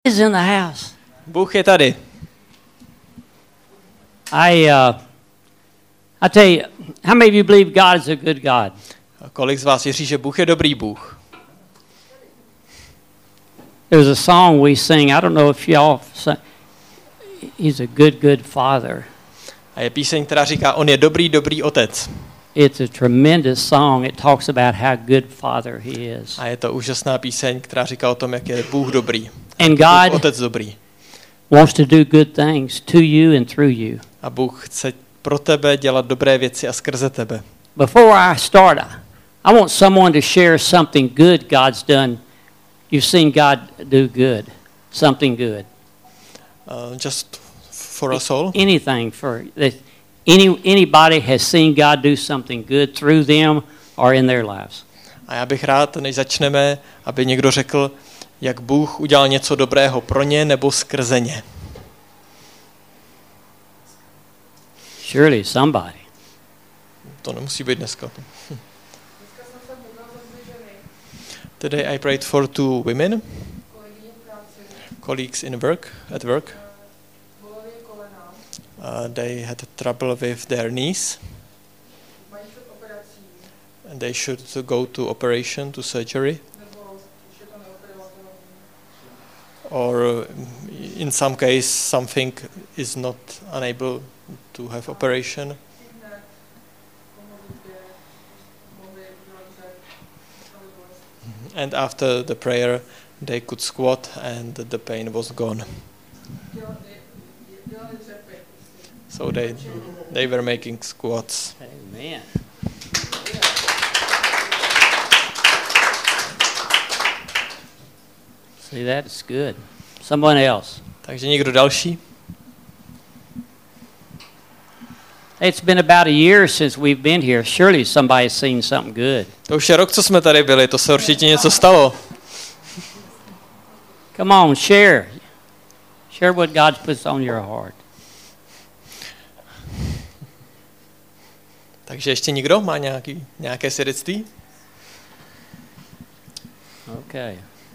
is in the house. Bůh je tady. I tell you, how many of you believe God is a good God? A kolik z vás věří, že Bůh je dobrý Bůh? There's a song we sing. I don't know if y'all sing. He's a good father. A je píseň, která říká, on je dobrý otec. It's a tremendous song. It talks about how good father he is. A je to úžasná píseň, která říká o tom, jak je Bůh dobrý. And Bůh God otec dobrý. wants to do good things to you and through you. A Bůh chce pro tebe dělat dobré věci a skrze tebe. Before I start, I want someone to share something good God's done. You've seen God do good, something good. Just for us all. Anything for anybody has seen God do something good through them or in their lives. A já bych rád, než začneme, aby někdo řekl, jak Bůh udělal něco dobrého pro ně nebo skrze ně. Surely somebody. To nemusí být dneska. Today I prayed for 2 women, colleagues at work. They had trouble with their knees. And they should go to operation, to surgery. Or in some case something is not unable to have operation. And after the prayer they could squat and the pain was gone. So they were making squats. Amen. See, that's good. Someone else. Takže někdo další? It's been about a year since we've been here. Surely somebody's seen something good. To už je rok, co jsme tady byli, to se určitě něco stalo. Come on, share. Share what God puts on your heart. Takže ještě někdo má nějaké svědectví? Okay.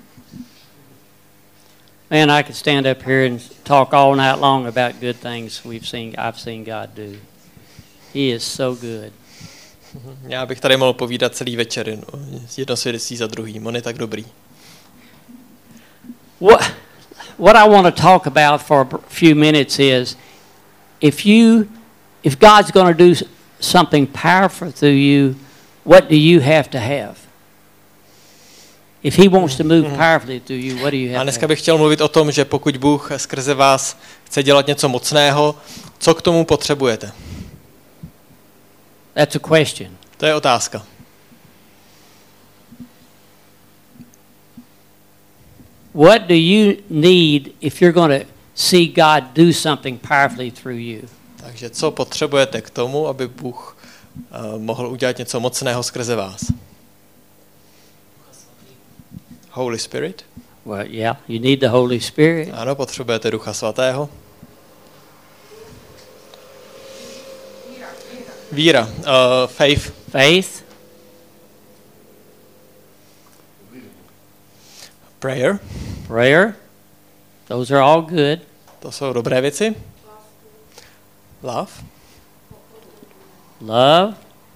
Man, I could stand up here and talk all night long about good things I've seen God do. He is so good. Já bych tady mohl povídat celý večer, jedno svědectví za druhým, on je tak dobrý. What I want to talk about for a few minutes is if God's going to do something powerful through you, what do you have to have? If he wants to move powerfully through you, what do you have? A dneska bych chtěl mluvit o tom, že pokud Bůh skrze vás chce dělat něco mocného, co k tomu potřebujete? That's a question. To je otázka. What do you need if you're going to see God do something powerfully through you? Takže co potřebujete k tomu, aby Bůh mohl udělat něco mocného skrze vás? Holy Spirit? Well, yeah, you need the Holy Spirit. Ano, potřebujete Ducha Svatého. Víra. Faith. Faith. Prayer. Prayer. Those are all good. To jsou dobré věci. Love. Love.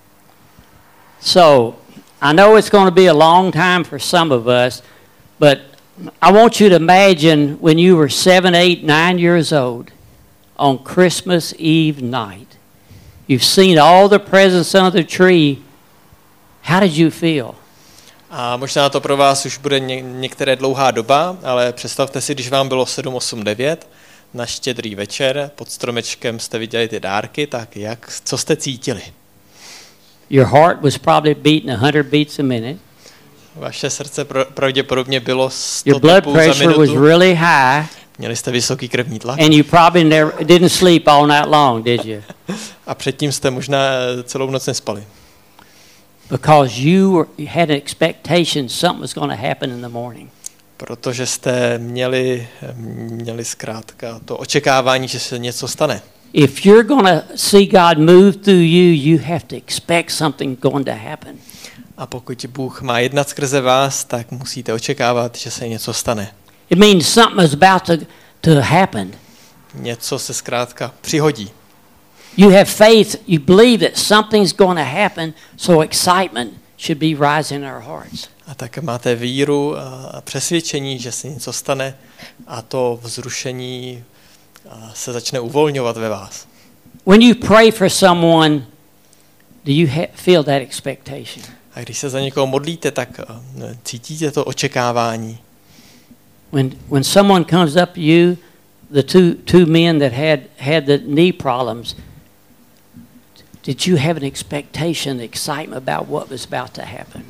So, I know it's going to be a long time for some of us, but I want you to imagine when you were 7, 8, 9 years old on Christmas Eve night. You've seen all the presents under the tree. How did you feel? A možná to pro vás už bude některé dlouhá doba, ale představte si, když vám bylo 7, 8, 9, na Štědrý večer, pod stromečkem jste viděli ty dárky, tak co jste cítili? Your heart was probably beating 100 beats a minute. Vaše srdce pravděpodobně bylo 100 Your blood tepů za pressure was minutu. really high. Měli jste vysoký krevní tlak. And you probably didn't sleep all night long, did you? A předtím jste možná celou noc nespali. Because you had an expectation something was going to happen in the morning. Protože jste měli zkrátka to očekávání, že se něco stane. If you're going to see God move through you, you have to expect something going to happen. A pokud Bůh má jednat skrze vás, tak musíte očekávat, že se něco stane. It means something is about to happen. Něco se zkrátka přihodí. You have faith, you believe that something's going to happen, so excitement should be rising in our hearts. A tak máte víru a přesvědčení, že se něco stane a to vzrušení se začne uvolňovat ve vás. When you pray for someone, do you feel that expectation? A když se za někoho modlíte, tak cítíte to očekávání. When someone comes up to you, the two men that had the knee problems, did you have an expectation, excitement about what was about to happen?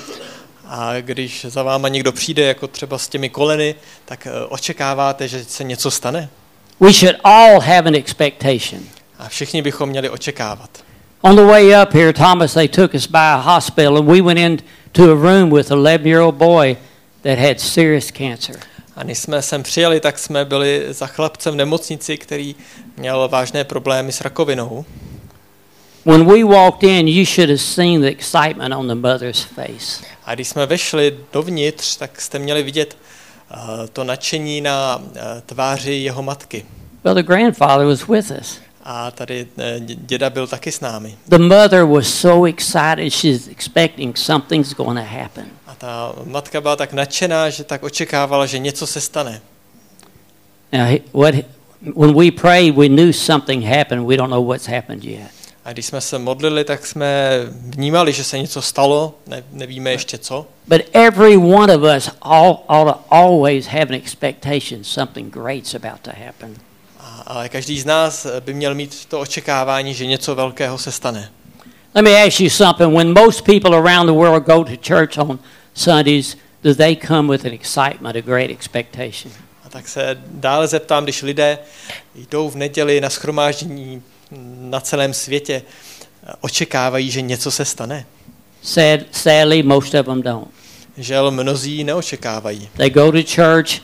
A když za váma někdo přijde, jako třeba s těmi koleny, tak očekáváte, že se něco stane? We should all have an expectation. A všichni bychom měli očekávat. On the way up here, Thomas, they took us by a hospital and we went into a room with an 11-year-old boy that had serious cancer. A než jsme sem přijeli, tak jsme byli za chlapcem v nemocnici, který měl vážné problémy s rakovinou. When we walked in, you should have seen the excitement on the mother's face. A když jsme vešli dovnitř, tak jste měli vidět to nadšení na tváři jeho matky. Well, the grandfather was with us. A tady děda byl taky s námi. The mother was so excited, she's expecting something's going to happen. A ta matka byla tak nadšená, že tak očekávala, že něco se stane. Now, when we prayed, we knew something happened. We don't know what's happened yet. A když jsme se modlili, tak jsme vnímali, že se něco stalo, nevíme ještě co. But every one of us ought to always have an expectation something great's about to happen. Ale každý z nás by měl mít to očekávání, že něco velkého se stane. Let me ask you something. When most people around the world go to church on Sundays, do they come with an excitement, a great expectation? A tak se dále zeptám, když lidé jdou v neděli na shromáždění na celém světě, očekávají, že něco se stane? Sadly, most of them don't. Žel mnozí neočekávají. They go to church,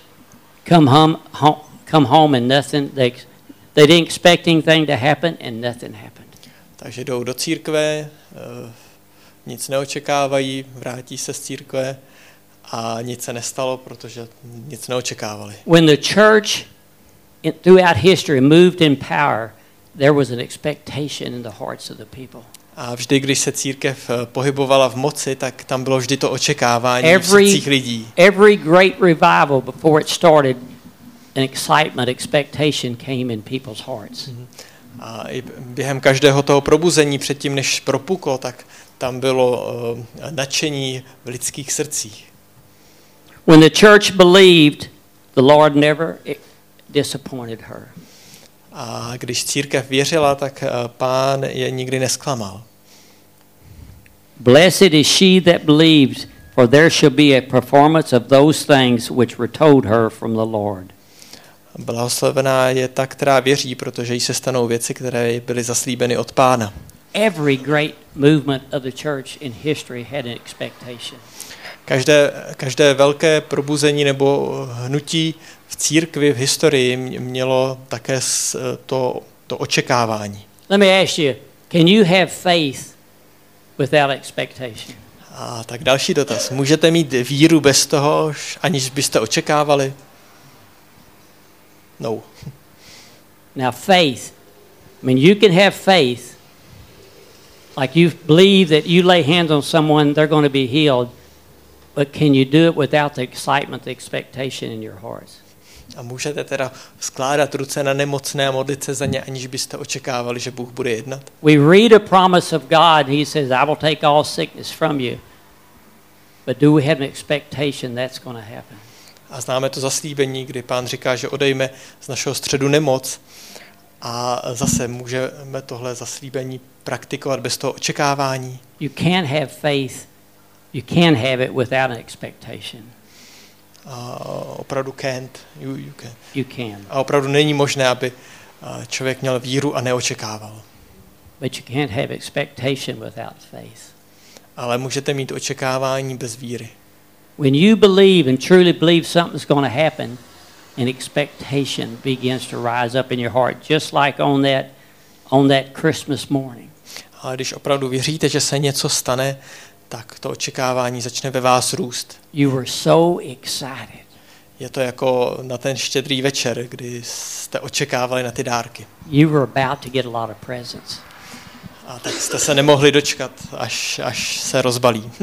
come home and nothing. They didn't expect anything to happen and nothing happened. Takže jdou do církve, nic neočekávají, vrátí se z církve a nic se nestalo, protože nic neočekávali. When the church throughout history moved in power, there was an expectation in the hearts of the people. A vždy, když se církev pohybovala v moci, tak tam bylo vždy to očekávání v srdcích lidí. Every great revival before it started, an excitement, expectation came in people's hearts. A i během každého toho probuzení předtím, než propuklo, tak tam bylo nadšení v lidských srdcích. When the church believed, the Lord never disappointed her. A když církev věřila, tak Pán je nikdy nesklamal. Blessed is she that believed, for there shall be a performance of those things which were told her from the Lord. Blahoslavená je ta, která věří, protože jí se stanou věci, které byly zaslíbeny od Pána. Every great movement of the church in history had an expectation. Každé velké probuzení nebo hnutí v církvi v historii mělo také to očekávání. Let me ask you, can you have faith without expectation? A tak další dotaz. Můžete mít víru bez toho, aniž byste očekávali? No. Now faith, I mean you can have faith like you believe that you lay hands on someone, they're going to be healed. But can you do it without the excitement, the expectation in your hearts? A můžete teda skládat ruce na nemocné a modlit se za ně, aniž byste očekávali, že Bůh bude jednat? We read a promise of God. He says, I will take all sickness from you. But do we have an expectation that's going to happen? A známe to zaslíbení, kdy Pán říká, že odejme z našeho středu nemoc. A zase můžeme tohle zaslíbení praktikovat bez toho očekávání. You can't have faith. You can't have it without an expectation. Opravdu can't. You can. A opravdu není možné, aby člověk měl víru a neočekával. But you can't have expectation without faith. Ale můžete mít očekávání bez víry. When you believe and truly believe something's going to happen, an expectation begins to rise up in your heart, just like on that Christmas morning. A když opravdu věříte, že se něco stane, tak to očekávání začne ve vás růst. You were so excited. Je to jako na ten štědrý večer, kdy jste očekávali na ty dárky. You were about to get a lot of presents. A tak jste se nemohli dočkat, až se rozbalí.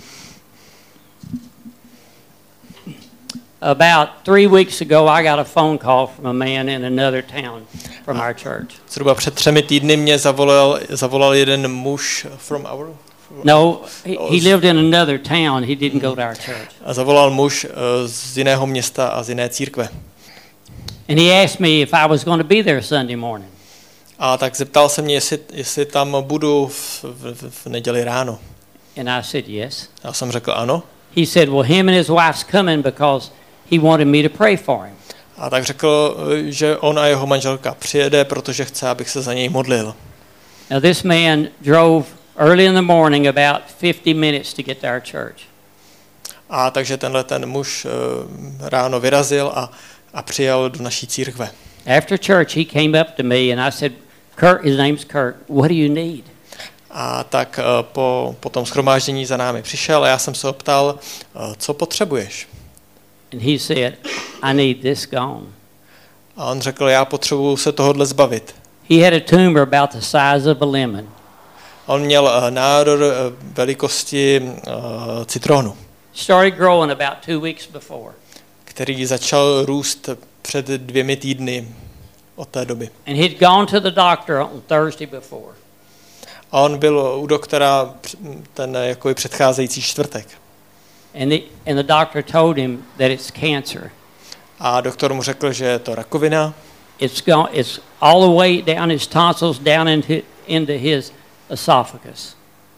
About 3 weeks ago, I got a phone call from a man in another town from our church. Zhruba před 3 týdny mě zavolal jeden muž from our... No, he lived in another town. He didn't go to our church. A zavolal muž z jiného města a z jiné církve. And he asked me if I was going to be there Sunday morning. A tak zeptal se mě, jestli tam budu v neděli ráno. And I said yes. Já jsem řekl ano. He said, well, him and his wife's coming because he wanted me to pray for him. A tak řekl, že on a jeho manželka přijede, protože chce, abych se za něj modlil. Now this man drove early in the morning about 50 minutes to get to our church. A takže ten muž ráno vyrazil a přijel do naší církve. After church, he came up to me and I said, Kurt, his name's Kurt, what do you need? A tak po tom shromáždění za námi přišel a já jsem se ho ptal, co potřebuješ? And he said, I need this gone. A on řekl, já potřebuju se tohodle zbavit. He had a tumor about the size of a lemon. On měl nádor velikosti citronu, Started growing about 2 weeks before. který začal růst před 2 týdny od té doby. And he'd gone to the doctor on Thursday before. A on byl u doktora ten jako předcházející čtvrtek. And the doctor told him that it's cancer. A doktor mu řekl, že je to rakovina. It's all the way down his tonsils, down into his esophagus.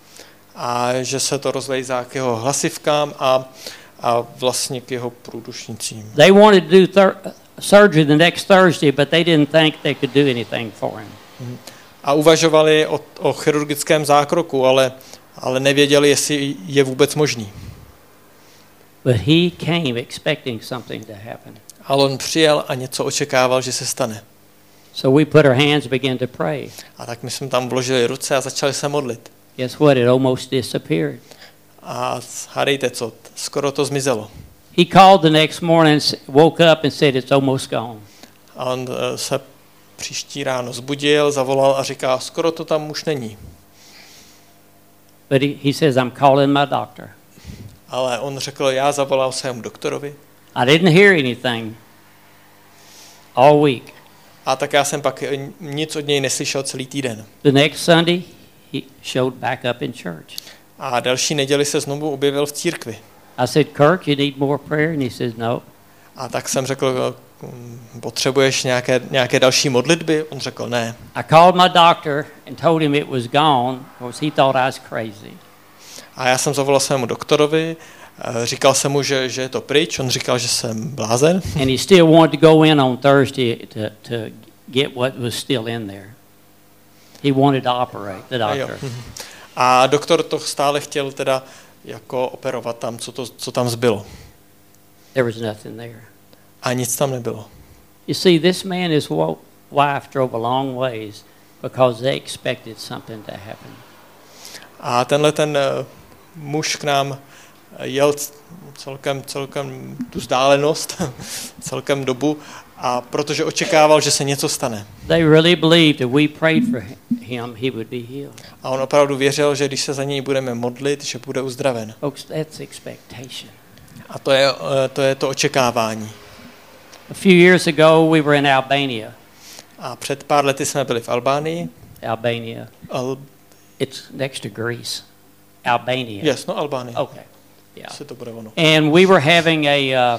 A že se to rozlejzá k jeho hlasivkám a vlastně k jeho průdušnicím. They wanted to do surgery the next Thursday, but they didn't think they could do anything for him. A uvažovali o chirurgickém zákroku, ale nevěděli, jestli je vůbec možný. But he came expecting something to happen. Ale on přijel a něco očekával, že se stane. So we put our hands and began to pray. A tak my jsme tam vložili ruce a začali se modlit. Guess what? It almost disappeared. A hádejte co, skoro to zmizelo. He called the next morning, woke up and said it's almost gone. A on se příští ráno zbudil, zavolal a říká, skoro to tam už není. But he says, I'm calling my doctor. Ale on řekl, já zavolal svému doktorovi. I didn't hear anything all week. A tak já jsem pak nic od něj neslyšel celý týden. The next Sunday, he showed back up in church. A další neděli se znovu objevil v církvi. I said, Kirk, you need more prayer? And he says, no. A tak jsem řekl, potřebuješ nějaké další modlitby? On řekl, ne. I called my doctor and told him it was gone because he thought I was crazy. A já jsem zavolal svému doktorovi, říkal jsem mu, že je to pryč, on říkal, že jsem blázen. And he still wanted to go in on Thursday to get what was still in there. He wanted to operate, the doctor. A doktor to stále chtěl teda jako operovat tam, co tam zbylo. There was nothing there. A nic tam nebylo. You see, this man and his wife drove a long ways because they expected something to happen. A ten muž k nám jel celkem tu vzdálenost, celkem dobu, a protože očekával, že se něco stane. They really believed if we prayed for him, he would be healed. A on opravdu věřil, že když se za něj budeme modlit, že bude uzdraven. Folks, that's expectation. A to je to očekávání. A few years ago, we were in Albania. A před pár lety jsme byli v Albánii. Albania. It's next to Greece. Albania. Yes, no Albánie. Okay. Yeah. Se to bude ono. And we were having a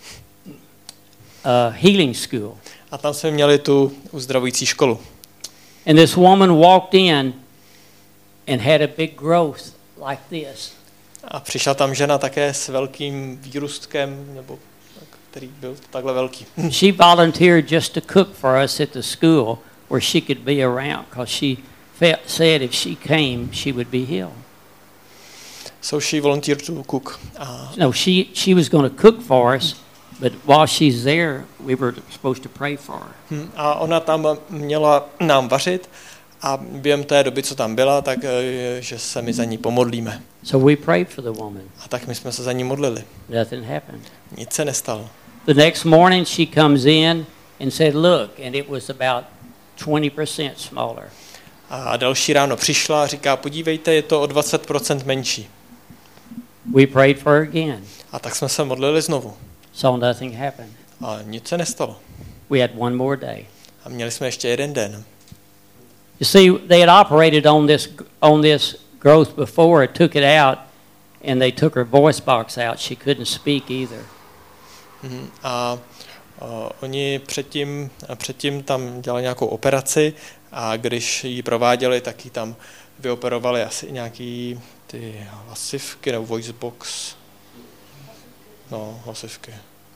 healing school. A tam jsme měli tu uzdravující školu. And this woman walked in and had a big growth like this. A přišla tam žena také s velkým výrůstkem, nebo který byl takhle velký. She volunteered just to cook for us at the school where she could be around because she said if she came, she would be healed. So she volunteered to cook. No, she was going to cook for us, but while she's there, we were supposed to pray for her. A ona tam měla nám vařit a během té doby, co tam byla, tak že se my za ní pomodlíme. So we prayed for the woman. A tak my jsme se za ní modlili. Nothing happened. Nic se nestalo. The next morning she comes in and said, look, and it was about 20% smaller. A další ráno přišla a říká, podívejte, je to o 20% menší. We prayed for her again. A tak jsme se modlili znovu. So nothing happened. A nic se nestalo. We had one more day. A měli jsme ještě jeden den. You see, they had operated on this growth before, took it out, and they took her voice box out. She couldn't speak either. A oni předtím tam dělali nějakou operaci a když ji prováděli, tak ji tam vyoperovali asi nějaký ty hlasivky nebo voice box. No, hlasivky.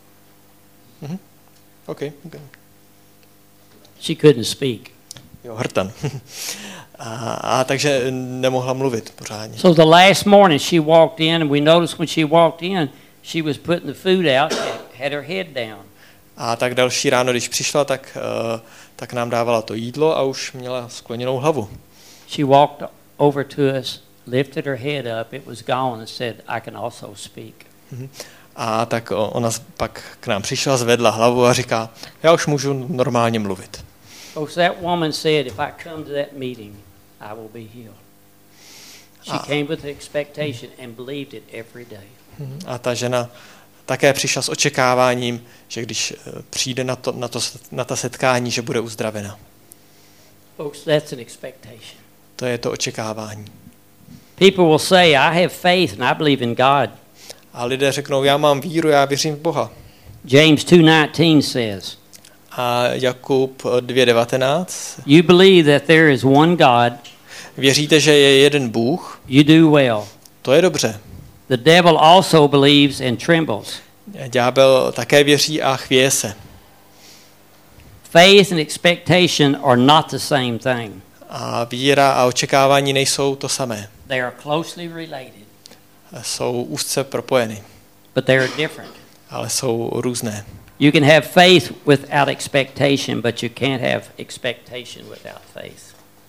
Okay. She couldn't speak. Jo, hrtan. a takže nemohla mluvit pořádně. So the last morning she walked in, and we noticed when she walked in, she was putting the food out, had her head down. A tak další ráno, když přišla, tak nám dávala to jídlo a už měla skloněnou hlavu. She walked over to us, lifted her head up, it was gone, and said, I can also speak. A tak ona pak k nám přišla, zvedla hlavu a říká, já už můžu normálně mluvit. Folks, that woman said, if I come to that meeting, I will be healed. She came with expectation and believed it every day. A ta žena také přišla s očekáváním, že když přijde na ta setkání, že bude uzdravena. Folks, that's an expectation. To je to očekávání. People will say, I have faith and I believe in God. A lidé řeknou, já mám víru, já věřím v Boha. James 2:19 says, a Jakub 2:19. You believe that there is one God. Věříte, že je jeden Bůh? You do well. To je dobře. The devil also believes and trembles. Ďábel také věří a chvěje se. Faith and expectation are not the same thing. A víra a očekávání nejsou to samé. They are closely related. Jsou úzce propojeny. But they are different. Ale jsou různé. You can have faith without expectation, but you can't have expectation without faith.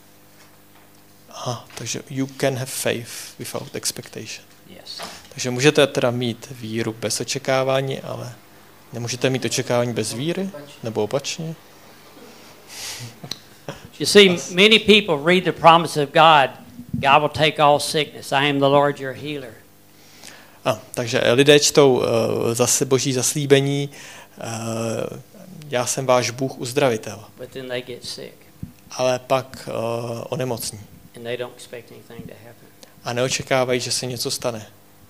Takže you can have faith without expectation. Yes. Takže můžete teda mít víru bez očekávání, ale nemůžete mít očekávání bez víry, nebo opačně. You see, many people read the promise of God. God will take all sickness. I am the Lord your healer. Takže lidé čtou zase Boží zaslíbení, já jsem váš Bůh uzdravitel. But then they get sick. Ale pak onemocní. And they don't expect anything to happen. A neočekávají, že se něco stane.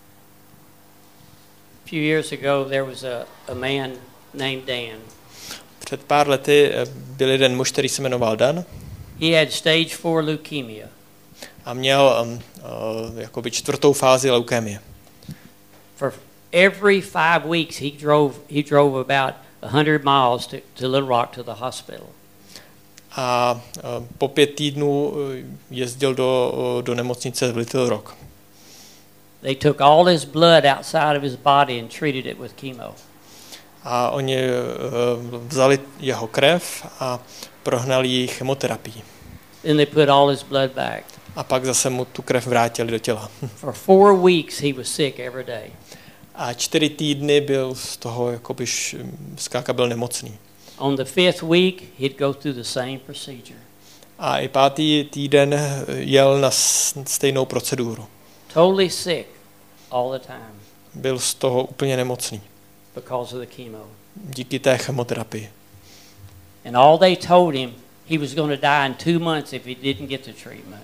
A few years ago there was a man named Dan. Před pár lety byl jeden muž, který se jmenoval Dan. He had stage 4 leukemia. A měl jakoby 4. fázi leukémie. For every 5 weeks he drove about 100 miles to Little Rock to the hospital. A po 5 týdnů jezdil do nemocnice v Little Rock. They took all his blood outside of his body and treated it with chemo. A oni vzali jeho krev a prohnali ji chemoterapií. Then they put all his blood back. A pak zase mu tu krev vrátili do těla. For 4 weeks he was sick every day. A 4 týdny byl z toho, jakoby zkrátka byl nemocný. On the 5th week he'd go through the same procedure. A i 5. týden jel na stejnou proceduru. Totally sick all the time. Byl z toho úplně nemocný. Because of the chemo. Díky té chemoterapii. And all they told him, he was going to die in 2 months if he didn't get the treatment.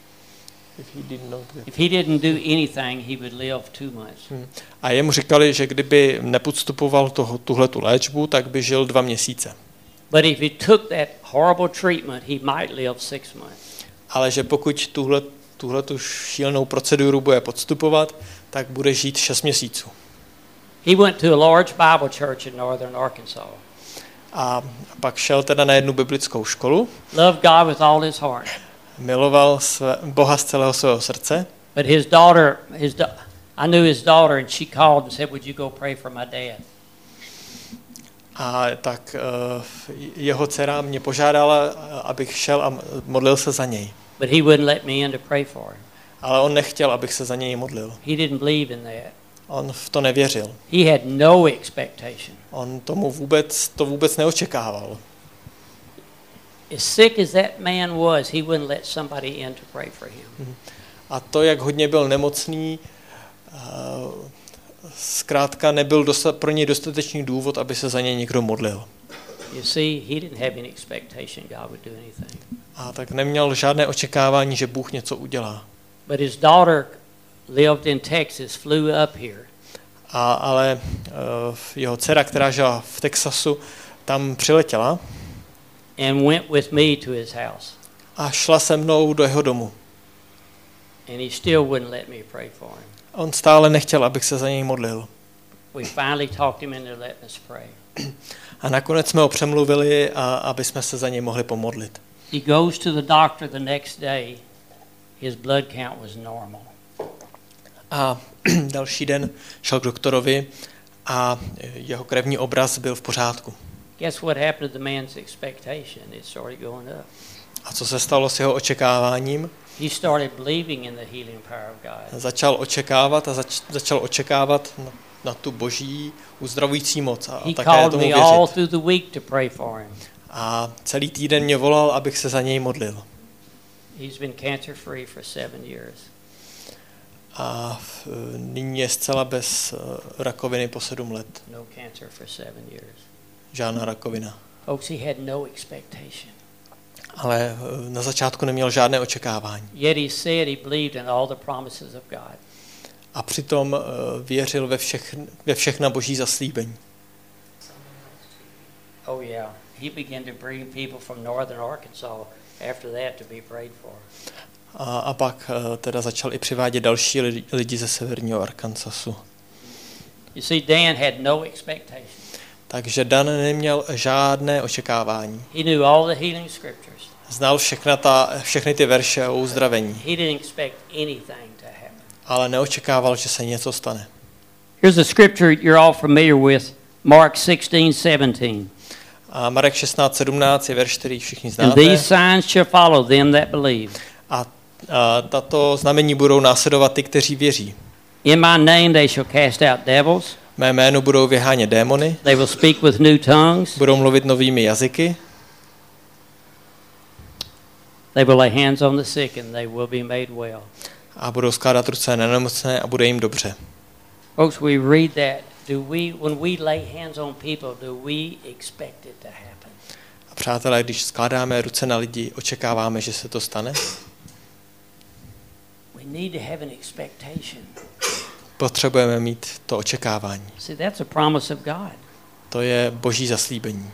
If he didn't do anything, he would live 2 months. A jemu říkali, že kdyby nepodstupoval tuhletu léčbu, tak by žil 2 měsíce. But if he took that horrible treatment, he might live 6 months. Ale že pokud tuhletu šílenou proceduru bude podstupovat, tak bude žít 6 měsíců. He went to a large Bible church in northern Arkansas. A pak šel teda na jednu biblickou školu. Loved God with all his heart. Miloval Boha z celého svého srdce. But his daughter, I knew his daughter, and she called and said, "Would you go pray for my dad?" A tak jeho dcera mě požádala, abych šel a modlil se za něj. But he wouldn't let me in to pray for him. Ale on nechtěl, abych se za něj modlil. He didn't believe in that. On v to nevěřil. He had no expectation. On to vůbec neočekával. As sick as that man was, he wouldn't let somebody in to pray for him. A to, jak hodně byl nemocný, zkrátka nebyl pro něj dostatečný důvod, aby se za něj někdo modlil. You see, he didn't have any expectation God would do anything. A tak neměl žádné očekávání, že Bůh něco udělá. But his daughter lived in Texas, flew up here. Ale jeho dcera, která žila v Texasu, tam přiletěla And went with me to his house. A šla se mnou do jeho domu. And he still wouldn't let me pray for him. On stále nechtěl, abych se za něj modlil. We finally talked him into letting us pray. A nakonec jsme ho přemluvili, aby jsme se za něj mohli pomodlit. He goes to the doctor the next day. His blood count was normal. A další den šel k doktorovi a jeho krevní obraz byl v pořádku. Guess what happened to the man's expectation? It started going up. A co se stalo s jeho očekáváním? He started believing in the healing power of God. Začal očekávat na tu boží uzdravující moc a He také called tomu me all věřit. through the week to pray for him. A celý týden mě volal, abych se za něj modlil. He's been cancer free for 7 years. A nyní je zcela bez rakoviny po 7 let. No cancer for 7 years. Žádná rakovina. Folks, he had no expectation. Ale na začátku neměl žádné očekávání. Yet he said he believed in all the promises of God. A přitom věřil ve všechna boží zaslíbení. Oh yeah, he began to bring people from northern Arkansas after that to be prayed for. A pak teda začal i přivádět další lidi ze severního Arkansasu. You see, Dan had no expectation. Takže Dan neměl žádné očekávání. He knew all the healing scriptures. Znal všechny ty verše o uzdravení. He didn't expect anything to happen. Ale neočekával, že se něco stane. Here's a scripture you're all familiar with, Mark 16:17. A Marek 16:17 je verš, který všichni And znáte. these signs shall follow them that believe. A tato znamení budou následovat ty, kteří věří. In my name they shall cast out devils. Mé jménu budou vyhánět démony, They will speak with new tongues. budou mluvit novými jazyky, They will lay hands on the sick and they will be made well. a budou skládat ruce na nemocné a bude jim dobře. Folks, we read that. When we lay hands on people, do we expect it to happen? A přátelé, když skládáme ruce na lidi, očekáváme, že se to stane? We need to have an expectation. Potřebujeme mít to očekávání. See, that's a promise of God. To je boží zaslíbení.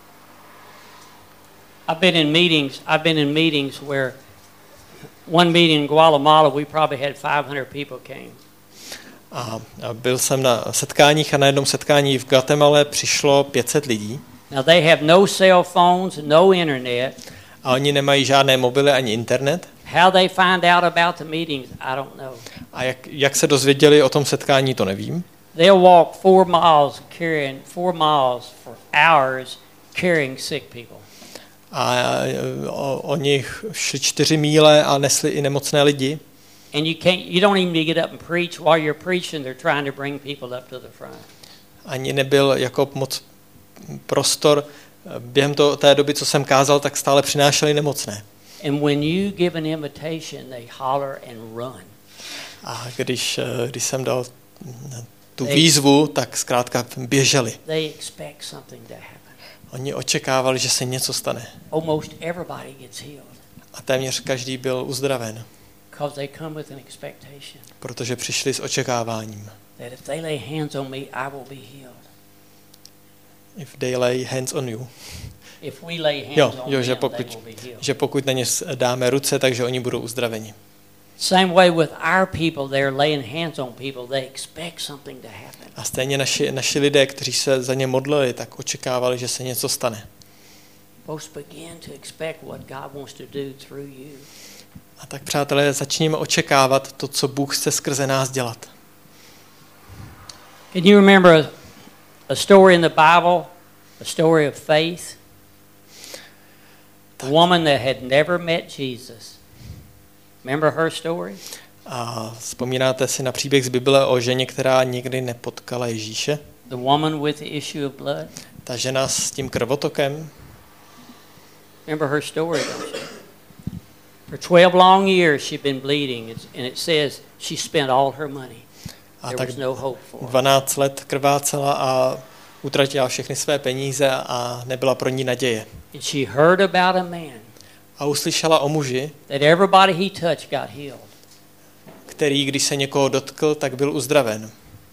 I've been in meetings where one meeting in Guatemala we probably had 500 people came. A byl jsem na setkáních a na jednom setkání v Guatemala přišlo 500 lidí. Now they have no cell phones, no internet. A oni nemají žádné mobily ani internet. How they find out about the meetings, I don't know. A jak se dozvěděli o tom setkání, to nevím. They'll walk 4 miles for hours carrying sick people. A oni šli 4 míle a nesli i nemocné lidi. And you don't even get up and preach. While you're preaching, they're trying to bring people up to the front. Ani nebyl jako moc prostor. Během té doby, co jsem kázal, tak stále přinášeli nemocné. And when you give an invitation, they holler and run. A když jsem dal tu výzvu, tak zkrátka běželi. They expect something to happen. Oni očekávali, že se něco stane. Almost everybody gets healed. A téměř každý byl uzdraven. Because they come with an expectation. Protože přišli s očekáváním. That if they lay hands on me, I will be healed. If they lay hands on you. If we lay hands on them, že they will be healed. že pokud na ně dáme ruce, takže oni budou uzdraveni. Same way with our people, they're laying hands on people, they expect something to happen. A stejně naši lidé, kteří se za ně modlili, tak očekávali, že se něco stane. Folks begin to expect what God wants to do through you. A tak, přátelé, začněme očekávat to, co Bůh chce skrze nás dělat. Can you remember a story in the Bible, a story of faith? A woman that had never met Jesus. Remember her story? A vzpomínáte si na příběh z Bible o ženě, která nikdy nepotkala Ježíše? The woman with the issue of blood. Ta žena s tím krvotokem. Remember her story, don't you? For 12 long years she'd been bleeding, and it says she spent all her money. There was no hope for her. 12 let krvácela a utratila všechny své peníze a nebyla pro ní naděje. And she heard about a man. A uslyšela o muži, that everybody he touched got healed. Který, když se někoho dotkl, tak byl uzdraven.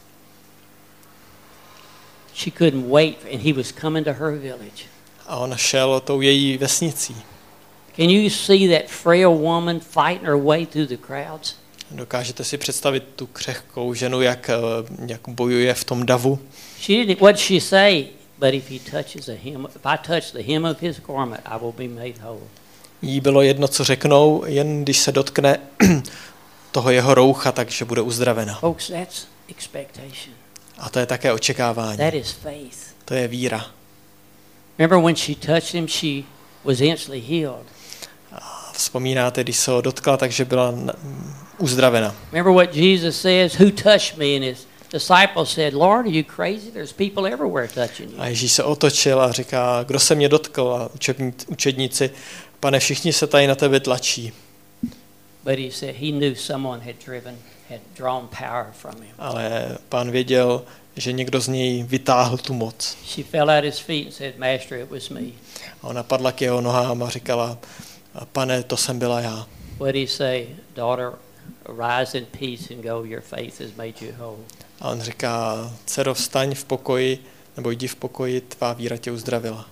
She couldn't wait, and he was coming to her village. A on šel tou její vesnicí. Can you see that frail woman fighting her way through the crowds? Dokážete si představit tu křehkou ženu, jak bojuje v tom davu? What did she say? But if he touches if I touch the hem of his garment, I will be made whole. Jí bylo jedno, co řeknou, jen když se dotkne toho jeho roucha, takže bude uzdravena. Folks, that's expectation. A to je také očekávání. That is faith. To je víra. Remember when she touched him, she was instantly healed. A vzpomínáte, když se ho dotkla, takže byla uzdravena. Remember what Jesus says, who touched me? And his disciples said, Lord, are you crazy? There's people everywhere touching you. A Ježíš se otočil a říká, kdo se mě dotkl? A učedníci, Pane, všichni se tady na tebe tlačí. But he said he knew someone had drawn power from him. Ale Pán věděl, že někdo z něj vytáhl tu moc. She fell at his feet and said, Master, it was me. A ona padla k jeho nohám a říkala, Pane, to jsem byla já. What did he say? Daughter, arise in peace and go. Your faith has made you whole. A on říká, dcero, vstaň v pokoji, nebo jdi v pokoji, tvá víra tě uzdravila.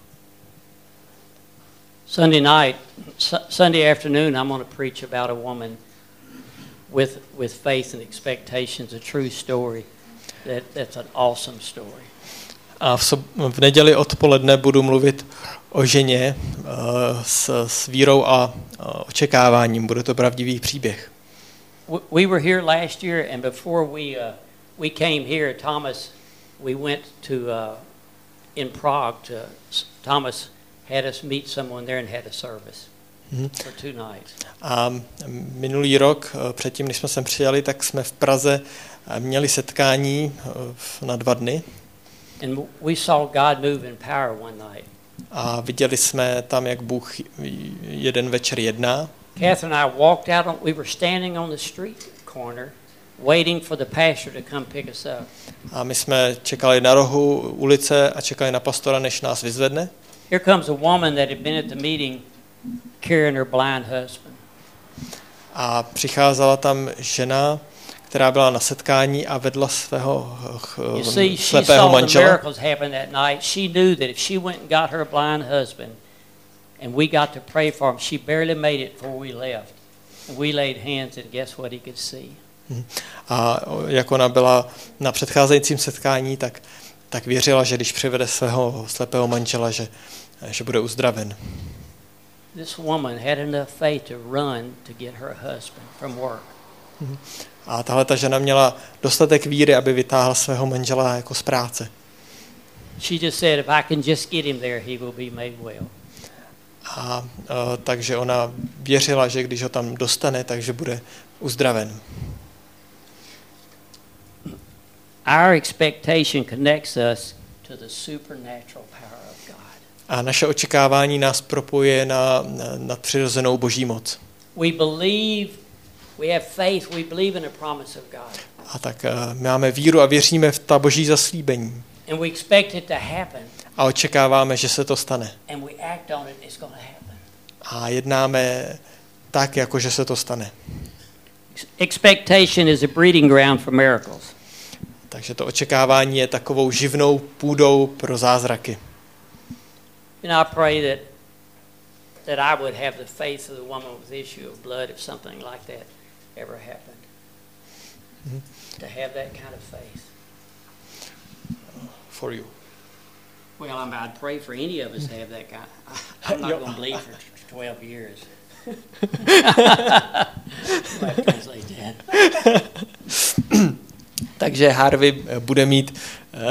Sunday afternoon, I'm going to preach about a woman with faith and expectations, a true story. That's an awesome story. A v neděli odpoledne budu mluvit o ženě s vírou a očekáváním. Bude to pravdivý příběh. We were here last year, and before we came here, Thomas, we went to in Prague. Thomas had us meet someone there and had a service for 2 nights. A minulý rok, předtím, než jsme sem přijeli, tak jsme v Praze měli setkání na 2 dny. And we saw God move in power one night. A viděli jsme tam, jak Bůh jeden večer jedná. Catherine and I walked out. We were standing on the street corner, waiting for the pastor to come pick us up. A my jsme čekali na rohu ulice a čekali na pastora, než nás vyzvedne. Here comes a woman that had been at the meeting carrying her blind husband. A přicházela tam žena, která byla na setkání a vedla svého slepého manžela. She knew that if she went and got her blind husband and we got to pray for him, she barely made it before we left. And we laid hands and guess what, he could see. A jak ona byla na předcházejícím setkání, tak věřila, že když přivede svého slepého manžela, že bude uzdraven. This woman had enough faith to run to get her husband from work. A tahle ta žena měla dostatek víry, aby vytáhla svého manžela jako z práce. She just said, if I can just get him there, he will be made well. A takže ona věřila, že když ho tam dostane, takže bude uzdraven. Our expectation connects us to the supernatural power of God. A naše očekávání nás propojuje na nadpřirozenou boží moc. We have faith, we believe in the promise of God. A tak máme víru a věříme v ta boží zaslíbení. And we expect it to happen. A očekáváme, že se to stane. And we act on it, it's going to happen. A jednáme tak, jako že se to stane. Expectation is a breeding ground for miracles. Takže to očekávání je takovou živnou půdou pro zázraky. And I pray that I would have the faith of the woman with the issue of blood if something like that ever happened. To have that kind of faith. For you. Well, I'd pray for any of us to have that kind. I'm not going to believe for 12 years. Takže Harvey bude mít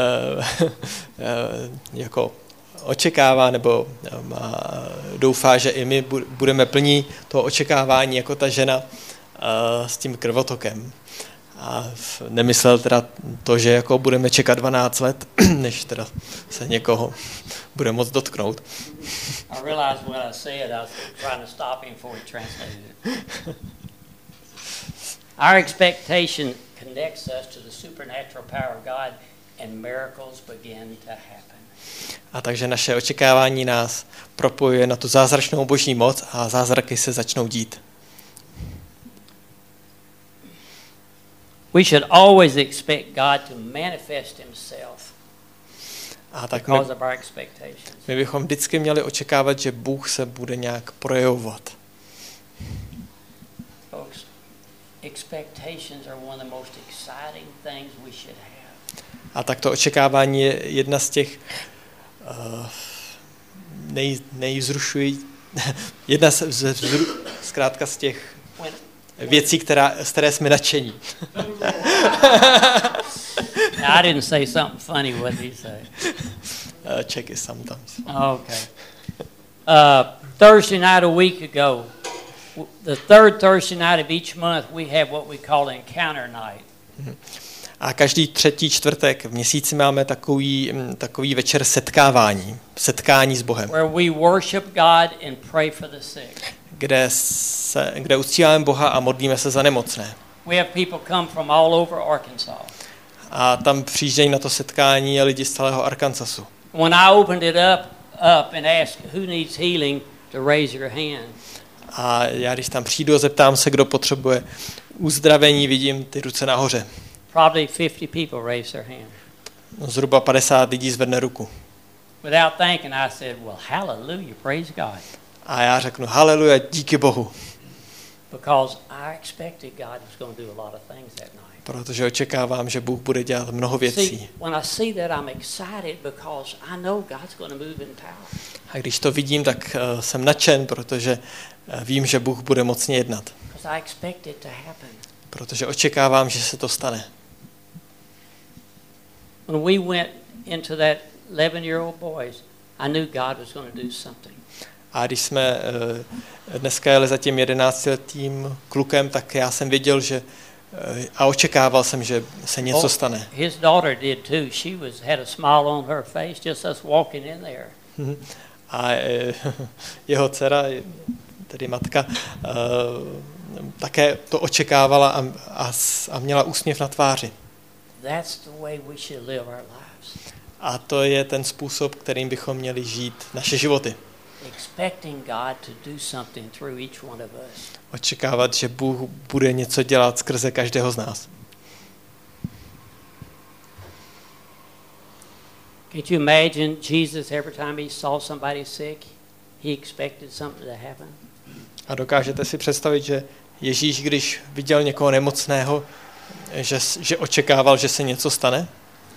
jako očekává nebo doufá, že i my budeme plní toho očekávání jako ta žena s tím krvotokem. A nemyslel teda to, že jako budeme čekat 12 let, než teda se někoho bude moc dotknout. I realized when I said I was trying to stop him before he translated it. Our expectation connects us to the supernatural power of God and miracles begin to happen. A takže naše očekávání nás propojuje na tu zázračnou boží moc a zázraky se začnou dít. We should always expect God to manifest himself A tak because of our expectations. my bychom vždycky měli očekávat, že Bůh se bude nějak projevovat. Folks, expectations are one of the most exciting things we should have. A tak to očekávání je jedna z těch jedna zkrátka z těch věcí, z které jsme nadšení. I didn't say something funny. What did he say? Check is sometimes. Okay. Thursday night a week ago, the third Thursday night of each month, we have what we call Encounter Night. A každý třetí čtvrtek v měsíci máme takový večer setkání s Bohem. Where we worship God and pray for the sick. Kde uctíváme Boha a modlíme se za nemocné. We have people come from all over Arkansas. A tam přijíždějí na to setkání lidi z celého Arkansasu. When I opened it up and asked who needs healing, to raise your hand. A já když tam přijdu a zeptám se, kdo potřebuje uzdravení, vidím ty ruce nahoře. Probably 50 people raise their hand. Zhruba 50 lidí zvedne ruku. Without thinking, I said, well, hallelujah, praise God. A já řeknu, haleluja, díky Bohu. Because I expected God was going to do a lot of things that night. Protože očekávám, že Bůh bude dělat mnoho věcí. See, when I see that, I'm excited because I know God's going to move in power. A když to vidím, tak jsem nadšen, protože vím, že Bůh bude mocně jednat. Because I expect it to happen. Protože očekávám, že se to stane. When we went into that 11-year-old boys, I knew God was going to do something. A když jsme dneska jeli za tím 11letým klukem, tak já jsem věděl, že a očekával jsem, že se něco stane. His daughter did too. She had a smile on her face just us walking in there. A jeho dcera, tedy matka, také to očekávala a měla úsměv na tváři. That's the way we should live our lives. A to je ten způsob, kterým bychom měli žít naše životy. Expecting God to do something through each one of us. Očekávat, že Bůh bude něco dělat skrze každého z nás. Can't you imagine Jesus every time he saw somebody sick, he expected something to happen? A dokážete si představit, že Ježíš, když viděl někoho nemocného, že očekával, že se něco stane?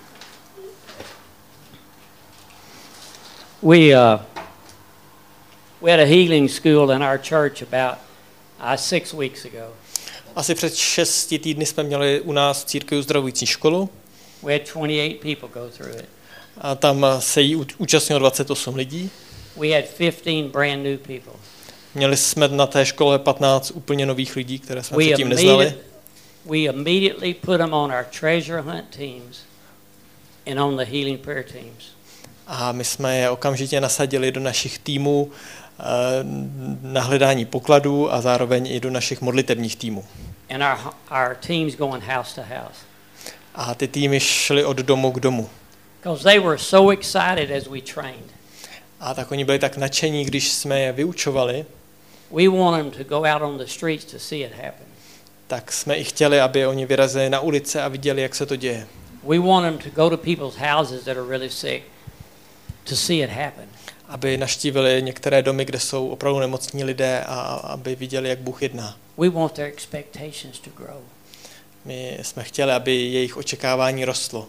We had a healing school in our church about 6 weeks ago. Asi před 6 týdny jsme měli u nás v církvi uzdravující školu. We had 28 people go through it. A tam se jí účastnilo 28 lidí. We had 15 brand new people. Měli jsme na té škole 15 úplně nových lidí, které jsme předtím neznali. We immediately put them on our treasure hunt teams and on the healing prayer teams. A my jsme je okamžitě nasadili do našich týmů na hledání pokladů a zároveň i do našich modlitebních týmů. And our teams going house to house. A ty týmy šly od domu k domu. Because they were so excited as we trained. A tak oni byli tak nadšení, když jsme je vyučovali. We want them to go out on the streets to see it happen. Tak jsme i chtěli, aby oni vyrazili na ulice a viděli, jak se to děje. We want them to go to people's houses that are really sick to see it happen. Aby navštívili některé domy, kde jsou opravdu nemocní lidé a aby viděli, jak Bůh jedná. We want their expectations to grow. My jsme chtěli, aby jejich očekávání rostlo.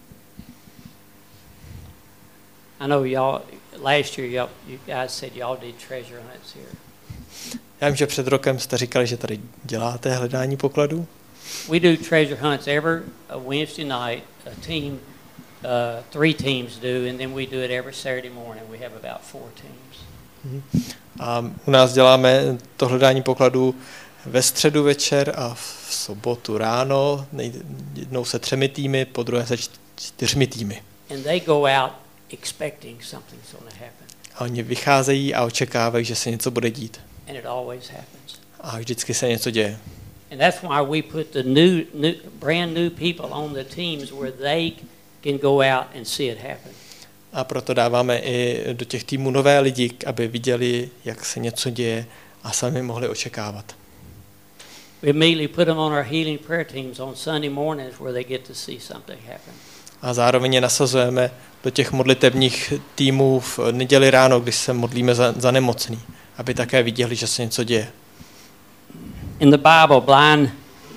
I know y'all last year you guys said y'all did treasure hunts here. Já vím, že před rokem jste říkali, že tady děláte hledání pokladů. We do treasure hunts every Wednesday night. A team, 3 teams do, and then we do it every Saturday morning. We have about 4 teams. A u nás děláme to hledání pokladů ve středu večer a v sobotu ráno, jednou se 3 týmy, po druhé se 4 týmy. And they go out expecting something's going to happen. A oni vycházejí a očekávají, že se něco bude dít. And it always happens. A vždycky se něco děje. And that's why we put the brand new people on the teams where they can go out and see it happen. A proto dáváme i do těch týmů nové lidi, aby viděli, jak se něco děje a sami mohli očekávat. We immediately put them on our healing prayer teams on Sunday mornings where they get to see something happen. A zároveň je nasazujeme do těch modlitebních týmů v neděli ráno, když se modlíme za nemocný, aby také viděli, že se něco děje. In the Bible, blind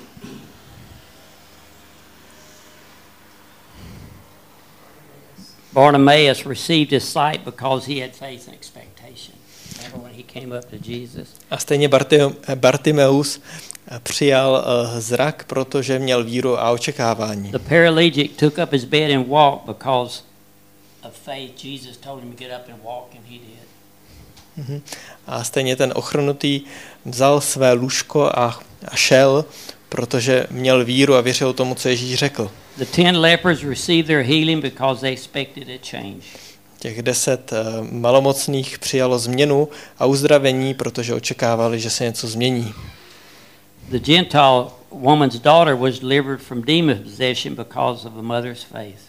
Bartimaeus received his sight because he had faith and expectation. Remember when he came up to Jesus? A stejně Bartimeus přijal zrak, protože měl víru a očekávání. The paralytic took up his bed and walked because of faith. Jesus told him to get up and walk, and he did. A stejně ten ochrnutý vzal své lůžko a šel, protože měl víru a věřil tomu, co Ježíš řekl. The 10 lepers received their healing because they expected a change. Těch 10 malomocných přijalo změnu a uzdravení, protože očekávali, že se něco změní. The Gentile woman's daughter was delivered from demon possession because of a mother's faith.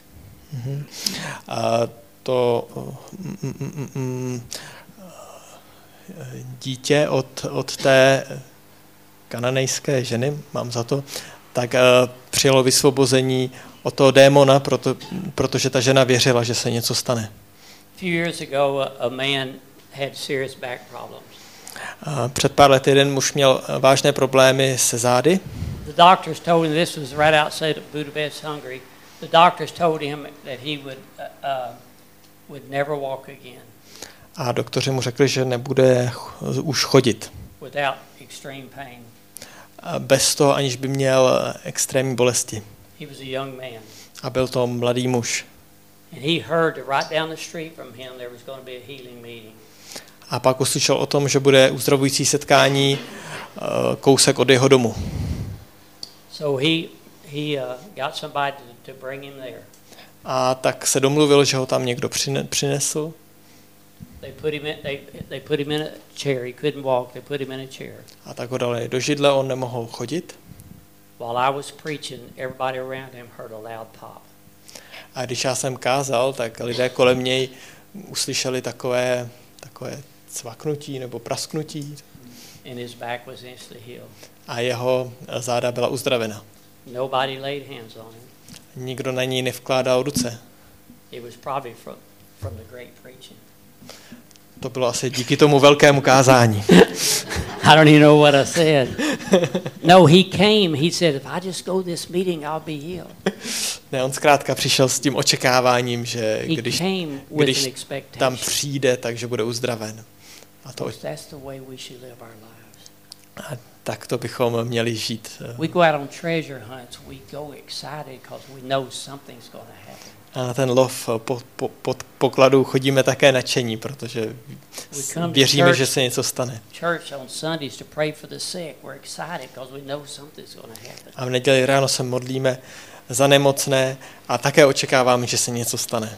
A to dítě od té kananejské ženy, mám za to, tak přijalo vysvobození od toho démona, protože ta žena věřila, že se něco stane. A few years ago, a man had serious back problems. Před pár lety jeden muž měl vážné problémy se zády. The doctors told him, this was right outside of Budapest, Hungary. The doctors told him that he would never walk again. A doktoři mu řekli, že nebude už chodit. Without extreme pain. Bez toho, aniž by měl extrémní bolesti. He was a young man. A byl to mladý muž. And he heard that right down the street from him there was going to be a healing meeting. A pak uslyšel o tom, že bude uzdravující setkání kousek od jeho domu. So he got somebody to bring him there. A tak se domluvil, že ho tam někdo přinesl. They put him in a chair. He couldn't walk. They put him in a chair. A tak ho dali do židle, on nemohl chodit. While I was preaching, everybody around him heard a loud pop. A když já jsem kázal, tak lidé kolem něj uslyšeli takové cvaknutí nebo prasknutí. And his back was instantly healed. A jeho záda byla uzdravena. Nobody laid hands on him. Nikdo na něj nevkládal ruce. It was probably from the great preaching. To bylo asi díky tomu velkému kázání. I don't even know what I said. No, he came. He said, if I just go this meeting, I'll be healed. Ne, on zkrátka přišel s tím očekáváním, že když tam přijde, takže bude uzdraven. A tak to bychom měli žít. We go out on treasure hunts. We go excited because we know something's going to happen. A na ten lov pod pokladu chodíme také nadšení, protože věříme, že se něco stane. A v neděli ráno se modlíme za nemocné a také očekáváme, že se něco stane.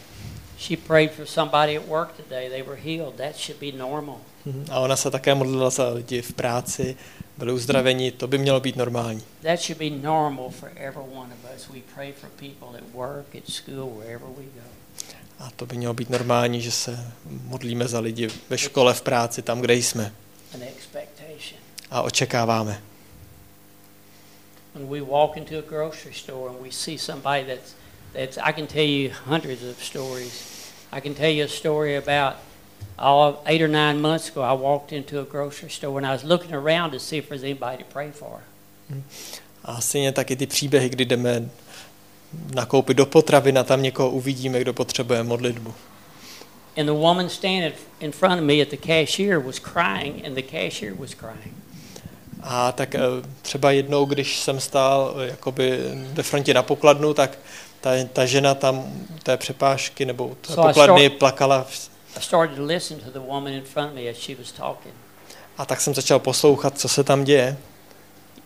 A ona se také modlila za lidi v práci, byli uzdraveni, to by mělo být normální. That should be normal for every one of us. We pray for people at work, at school, wherever we go. A to by mělo být normální, že se modlíme za lidi ve škole, v práci, tam, kde jsme. An expectation. A očekáváme. When we walk into a grocery store and we see somebody that's I can tell you hundreds of stories. I can tell you a story about 8 or 9 months ago, I walked into a grocery store and I was looking around to see if there's anybody to pray for. A stejně taky ty příběhy, kdy jdeme nakoupit do potravin a tam někoho uvidíme, kdo potřebuje modlitbu. And the woman standing in front of me at the cashier was crying and the cashier was crying. A tak třeba jednou, když jsem stál jakoby ve frontě na pokladnu, tak ta žena tam té přepážky nebo té pokladny plakala. I started to listen to the woman in front of me as she was talking. A tak jsem začal poslouchat, co se tam děje.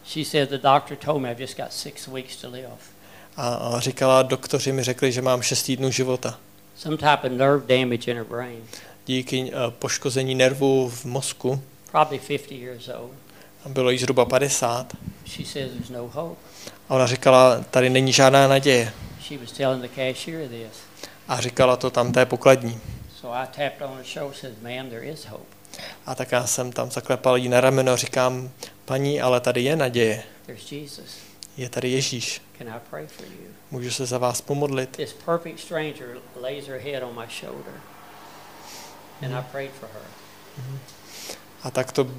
She said the doctor told me I've just got 6 weeks to live. A říkala, doktoři mi řekli, že mám 6 týdnů života. Some type of nerve damage in her brain. Díky poškození nervů v mozku. Probably 50 years old. Bylo jí zhruba 50. She says there's no hope. A ona říkala, tady není žádná naděje. She was telling the cashier this. A říkala to tam té pokladní. So I tapped on her shoulder, said, "Ma'am, there is hope." A tak já jsem tam zaklepal jí na rameno a říkám, paní, ale tady je naděje. There's Jesus. Je tady Ježíš. Can I pray for you? Můžu se za vás pomodlit. This perfect stranger lays her head on my shoulder. And I prayed for her. A tak to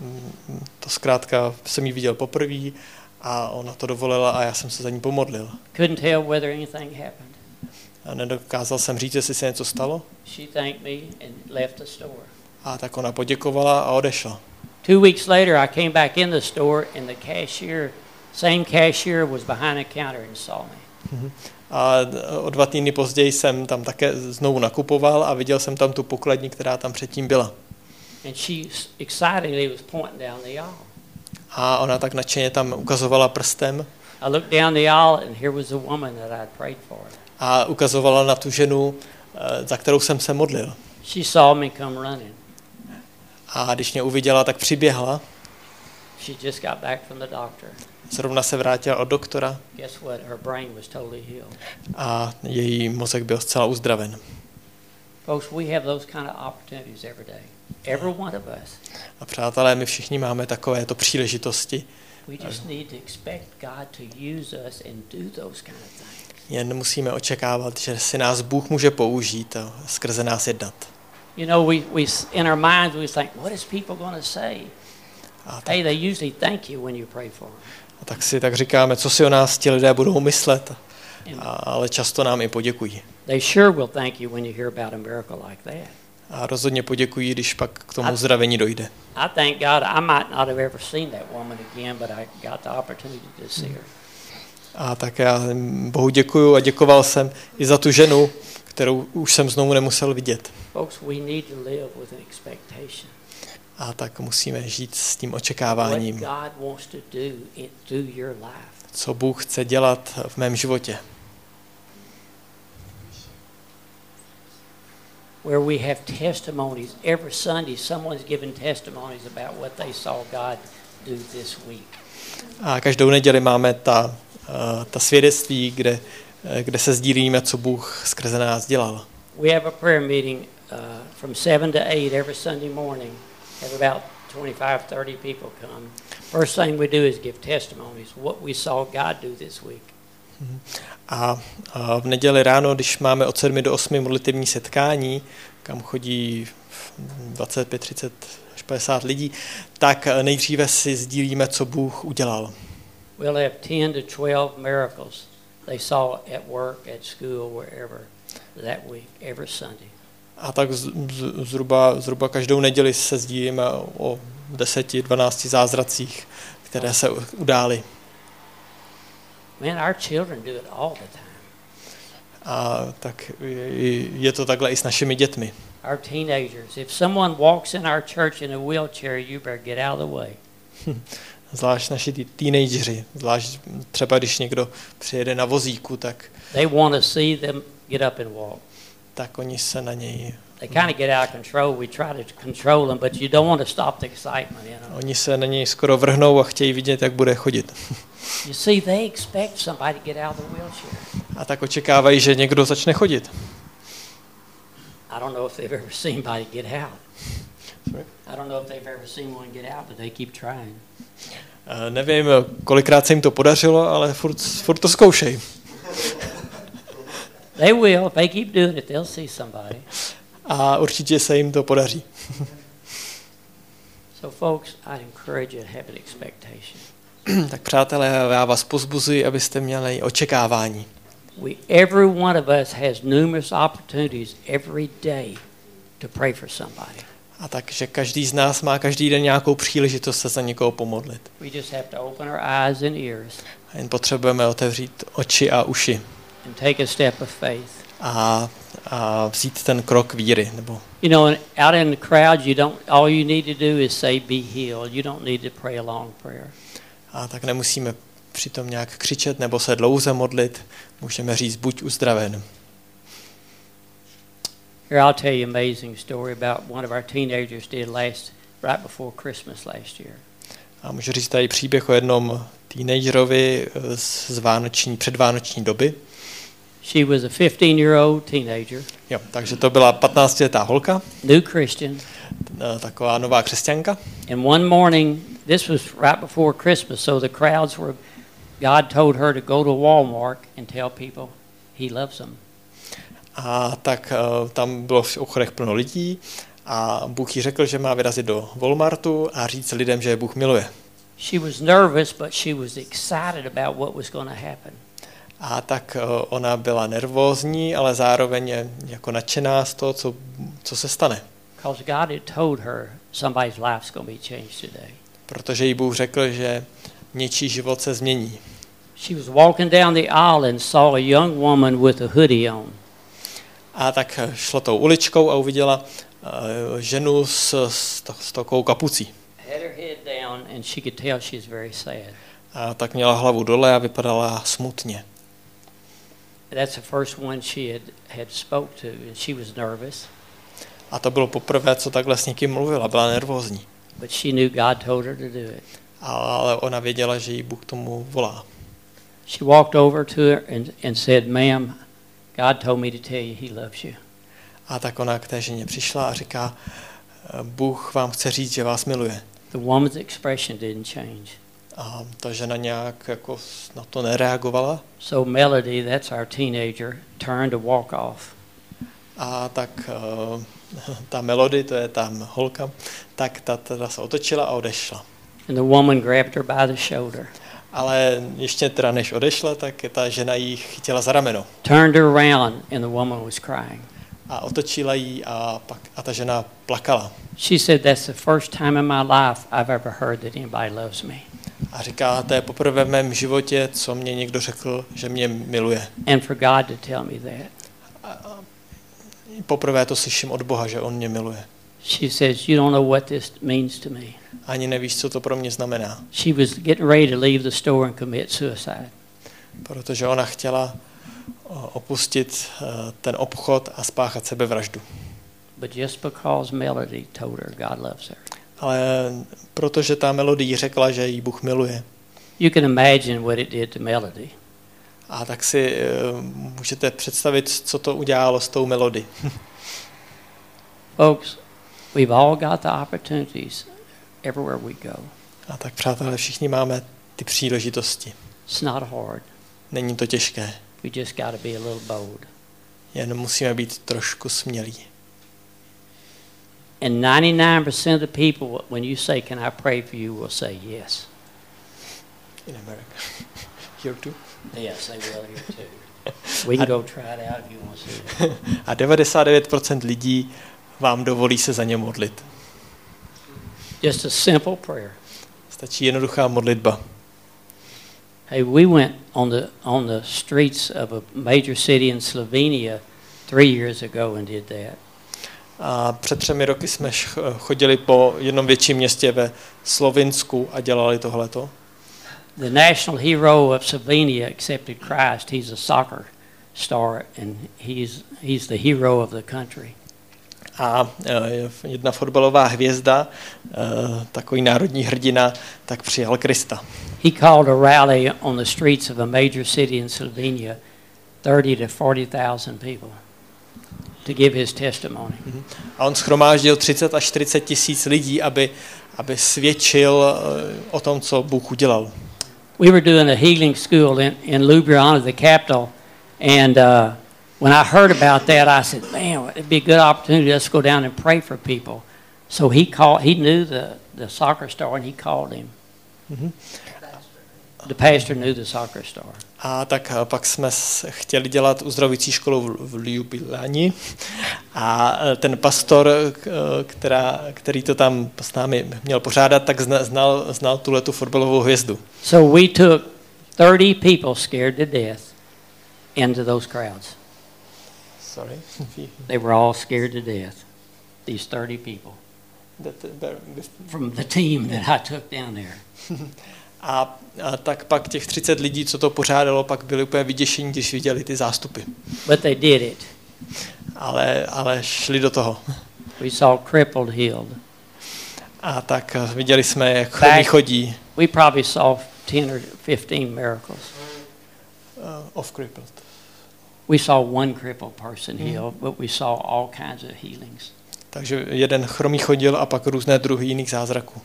zkrátka jsem ji viděl poprvé a ona to dovolila a já jsem se za ní pomodlil. Couldn't tell whether anything happened. A nedokázal jsem říct, jestli se něco stalo. She thanked me and left the store. A tak ona poděkovala a odešla. 2 weeks later, I came back in the store and the cashier, same cashier, was behind a counter and saw me. A o 2 týdny později jsem tam také znovu nakupoval a viděl jsem tam tu pokladní, která tam předtím byla. And she excitedly was pointing down the aisle. A ona tak nadšeně tam ukazovala prstem. I looked down the aisle and here was the woman that I'd prayed for. A ukazovala na tu ženu, za kterou jsem se modlil. She saw me come running. A když mě uviděla, tak přiběhla. She just got back from the doctor. Zrovna se vrátila od doktora. Guess what? Her brain was totally healed. A její mozek byl zcela uzdraven. Folks, we have those kind of opportunities every day. Every one of us. A přátelé, my všichni máme takovéto příležitosti. We just need to expect God to use us and do those kind of things. Jen musíme očekávat, že si nás Bůh může použít a skrze nás jednat. You know, we in our minds we think, what is people going to say? Hey, they usually thank you when you pray for them. A tak si tak říkáme, co si o nás ti lidé budou myslet, ale často nám i poděkují. They sure will thank you when you hear about a miracle like that. A rozhodně poděkují, když pak k tomu uzdravení dojde. I thank God I might not have ever seen that woman again, but I got the opportunity to see her. A tak já Bohu děkuju a děkoval jsem i za tu ženu, kterou už jsem znovu nemusel vidět. Folks, we need to live with an expectation. A tak musíme žít s tím očekáváním, What God wants to do through your life. co Bůh chce dělat v mém životě. Where we have testimonies. Every Sunday someone's given testimonies about what they saw God do this week. A každou neděli máme ta svědectví, kde se sdílíme, co Bůh skrze nás dělal. We have a prayer meeting from 7 to 8 every Sunday morning. Have about 25-30 people come. First thing we do is give testimonies what we saw God do this week. A v neděli ráno, když máme od 7 do 8 modlitevní setkání, kam chodí 25, 30 až 50 lidí, tak nejdříve si sdílíme, co Bůh udělal. We'll have 10 to 12 miracles they saw at work, at school, wherever that week, every Sunday. A tak zhruba každou neděli se sdílíme o 10-12 zázracích, které se udály. Man, our children do it all the time. A tak je to takhle i s našimi dětmi. Our teenagers. If someone walks in our church in a wheelchair, you better get out of the way. Zvlášť naši teenageři, zvlášť třeba když někdo přijede na vozíku, tak they want to see them get up and walk. Tak oni se na něj they kind of get out of control. We try to control them, but you don't want to stop the excitement, you know. Oni se na něj skoro vrhnou a chtějí vidět, jak bude chodit. You see, they expect somebody to get out of the wheelchair. A tak očekávají, že někdo začne chodit. I don't know if they've ever seen somebody get out. Sorry? I don't know if they've ever seen one get out, but they keep trying. Nevím, kolikrát se jim to podařilo, ale furt to zkoušej. They will. If they keep doing it, they'll see somebody. A určitě se jim to podaří. So folks, I encourage you to have an expectation. Tak přátelé, já vás povzbuzuji, abyste měli očekávání. Every one of us has numerous opportunities every day to pray for somebody. A takže každý z nás má každý den nějakou příležitost se za někoho pomodlit. We just have to open our eyes and ears. A jen potřebujeme otevřít oči a uši. And take a step of faith. A vzít ten krok víry, nebo. You know, out in the crowd, all you need to do is say, "Be healed." You don't need to pray a long prayer. A tak nemusíme přitom nějak křičet nebo se dlouze modlit. Můžeme říct, buď uzdraven. Here, I'll tell you an amazing story about one of our teenagers did right before Christmas last year. A můžu říct tady příběh o jednom teenagerovi z předvánoční doby. She was a 15-year-old teenager. Jo, takže to byla 15letá holka. New Christian. Taková nová křesťanka. And one morning, this was right before Christmas, so the crowds were, God told her to go to Walmart and tell people he loves them. A tak tam bylo v obchodech plno lidí a Bůh jí řekl, že má vyrazit do Walmartu a říct lidem, že je Bůh miluje. She was nervous, but she was excited about what was going to happen. A tak ona byla nervózní, ale zároveň jako nadšená z toho, co se stane. Because God had told her somebody's life's going to be changed today. Protože jí Bůh řekl, že něčí život se změní. She was walking down the aisle and saw a young woman with a hoodie on. A tak šla tou uličkou a uviděla ženu s takovou kapucí. Had her head down and she could tell she was very sad. A tak měla hlavu dole a vypadala smutně. That's the first one she had spoke to, and she was nervous. A to bylo poprvé, co takhle s někým mluvila, byla nervózní. But she knew God told her to do it. Ale ona věděla, že jí Bůh tomu volá. She walked over to her and said, "Ma'am, God told me to tell you he loves you." A tak ona k té ženě přišla a říká, Bůh vám chce říct, že vás miluje. The woman's expression didn't change. A ta žena nějak jako na to nereagovala. So Melody, that's our teenager, turned to walk off. A tak ta Melody, to je tam holka, tak ta teda se otočila a odešla. And the woman grabbed her by the shoulder. Ale ještě teda než odešla, tak ta žena jí chytila za rameno. Turned her around and the woman was crying. A otočila jí a ta žena plakala. She said, "That's the first time in my life I've ever heard that anybody loves me." A říká, to je poprvé v mém životě, co mě někdo řekl, že mě miluje. And for God to tell me that. Poprvé to slyším od Boha, že on mě miluje. She says, "You don't know what this means to me." Ani nevíš, co to pro mě znamená. She was getting ready to leave the store and commit suicide. Protože ona chtěla opustit ten obchod a spáchat sebevraždu. But just because Melody told her God loves her. Ale protože ta Melody řekla, že jí Bůh miluje. You can imagine what it did to Melody. A tak si můžete představit, co to udělalo s tou Melody. Folks, we've all got the opportunities everywhere we go. A tak přátelé, všichni máme ty příležitosti. It's not hard. Není to těžké. We just got to be a little bold. Jen musíme být trošku smělí. And 99% of the people, when you say, "Can I pray for you?" will say yes. In America. Here too. Yes, they will here too. We can go try it out if you want to. A 99% lidí vám dovolí se za ně modlit. Just a simple prayer. Stačí jednoduchá modlitba. Hey, we went on the streets of a major city in Slovenia 3 years ago and did that. A před 3 roky jsme chodili po jednom větším městě ve Slovinsku a dělali tohleto. The national hero of Slovenia accepted Christ. He's a soccer star and he's the hero of the country. A jedna fotbalová hvězda, takový národní hrdina, tak přijal Krista. He called a rally on the streets of a major city in Slovenia, 30 to 40,000 people, to give his testimony. A on shromáždil 30 až 40 tisíc lidí, aby svědčil o tom, co Bůh udělal. We were doing a healing school in Ljubljana, the capital, and when I heard about that, I said, "Man, it'd be a good opportunity. Let's go down and pray for people." So he knew the soccer star, and he called him. Mm-hmm. The pastor knew the soccer star. A tak pak jsme chtěli dělat uzdravující školu v Ljubljani a ten pastor, který to tam s námi měl pořádat, tak znal tuhletu fotbalovou hvězdu. So we took 30 people scared to death into those crowds. Sorry. They were all scared to death. These 30 people from the team that I took down there. A tak pak těch 30 lidí, co to pořádalo, pak byli úplně vyděšení, když viděli ty zástupy. But they did it. Ale šli do toho. We saw crippled healed. A tak viděli jsme, jak chromí chodí. We probably saw 10 or 15 miracles. Of crippled. We saw one crippled person healed, but we saw all kinds of healings. Takže jeden chromý chodil a pak různé druhy jiných zázraků.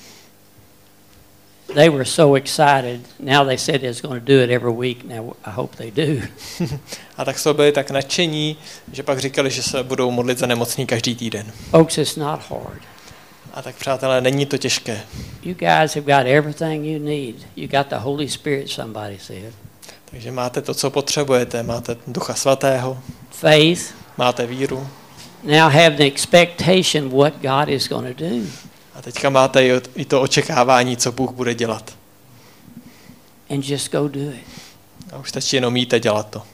They were so excited. Now they said they was going to do it every week. Now I hope they do. A tak jsou byli tak nadšení, že pak říkali, že se budou modlit za nemocný každý týden. Folks, it's not hard. A tak přátelé, není to těžké. You guys have got everything you need. You got the Holy Spirit, somebody said. Takže máte to, co potřebujete. Máte Ducha Svatého. Faith. Máte víru. Now have the expectation what God is going to do. A teďka máte i to očekávání, co Bůh bude dělat. And just go do it. A už stačí jenom jít a dělat to.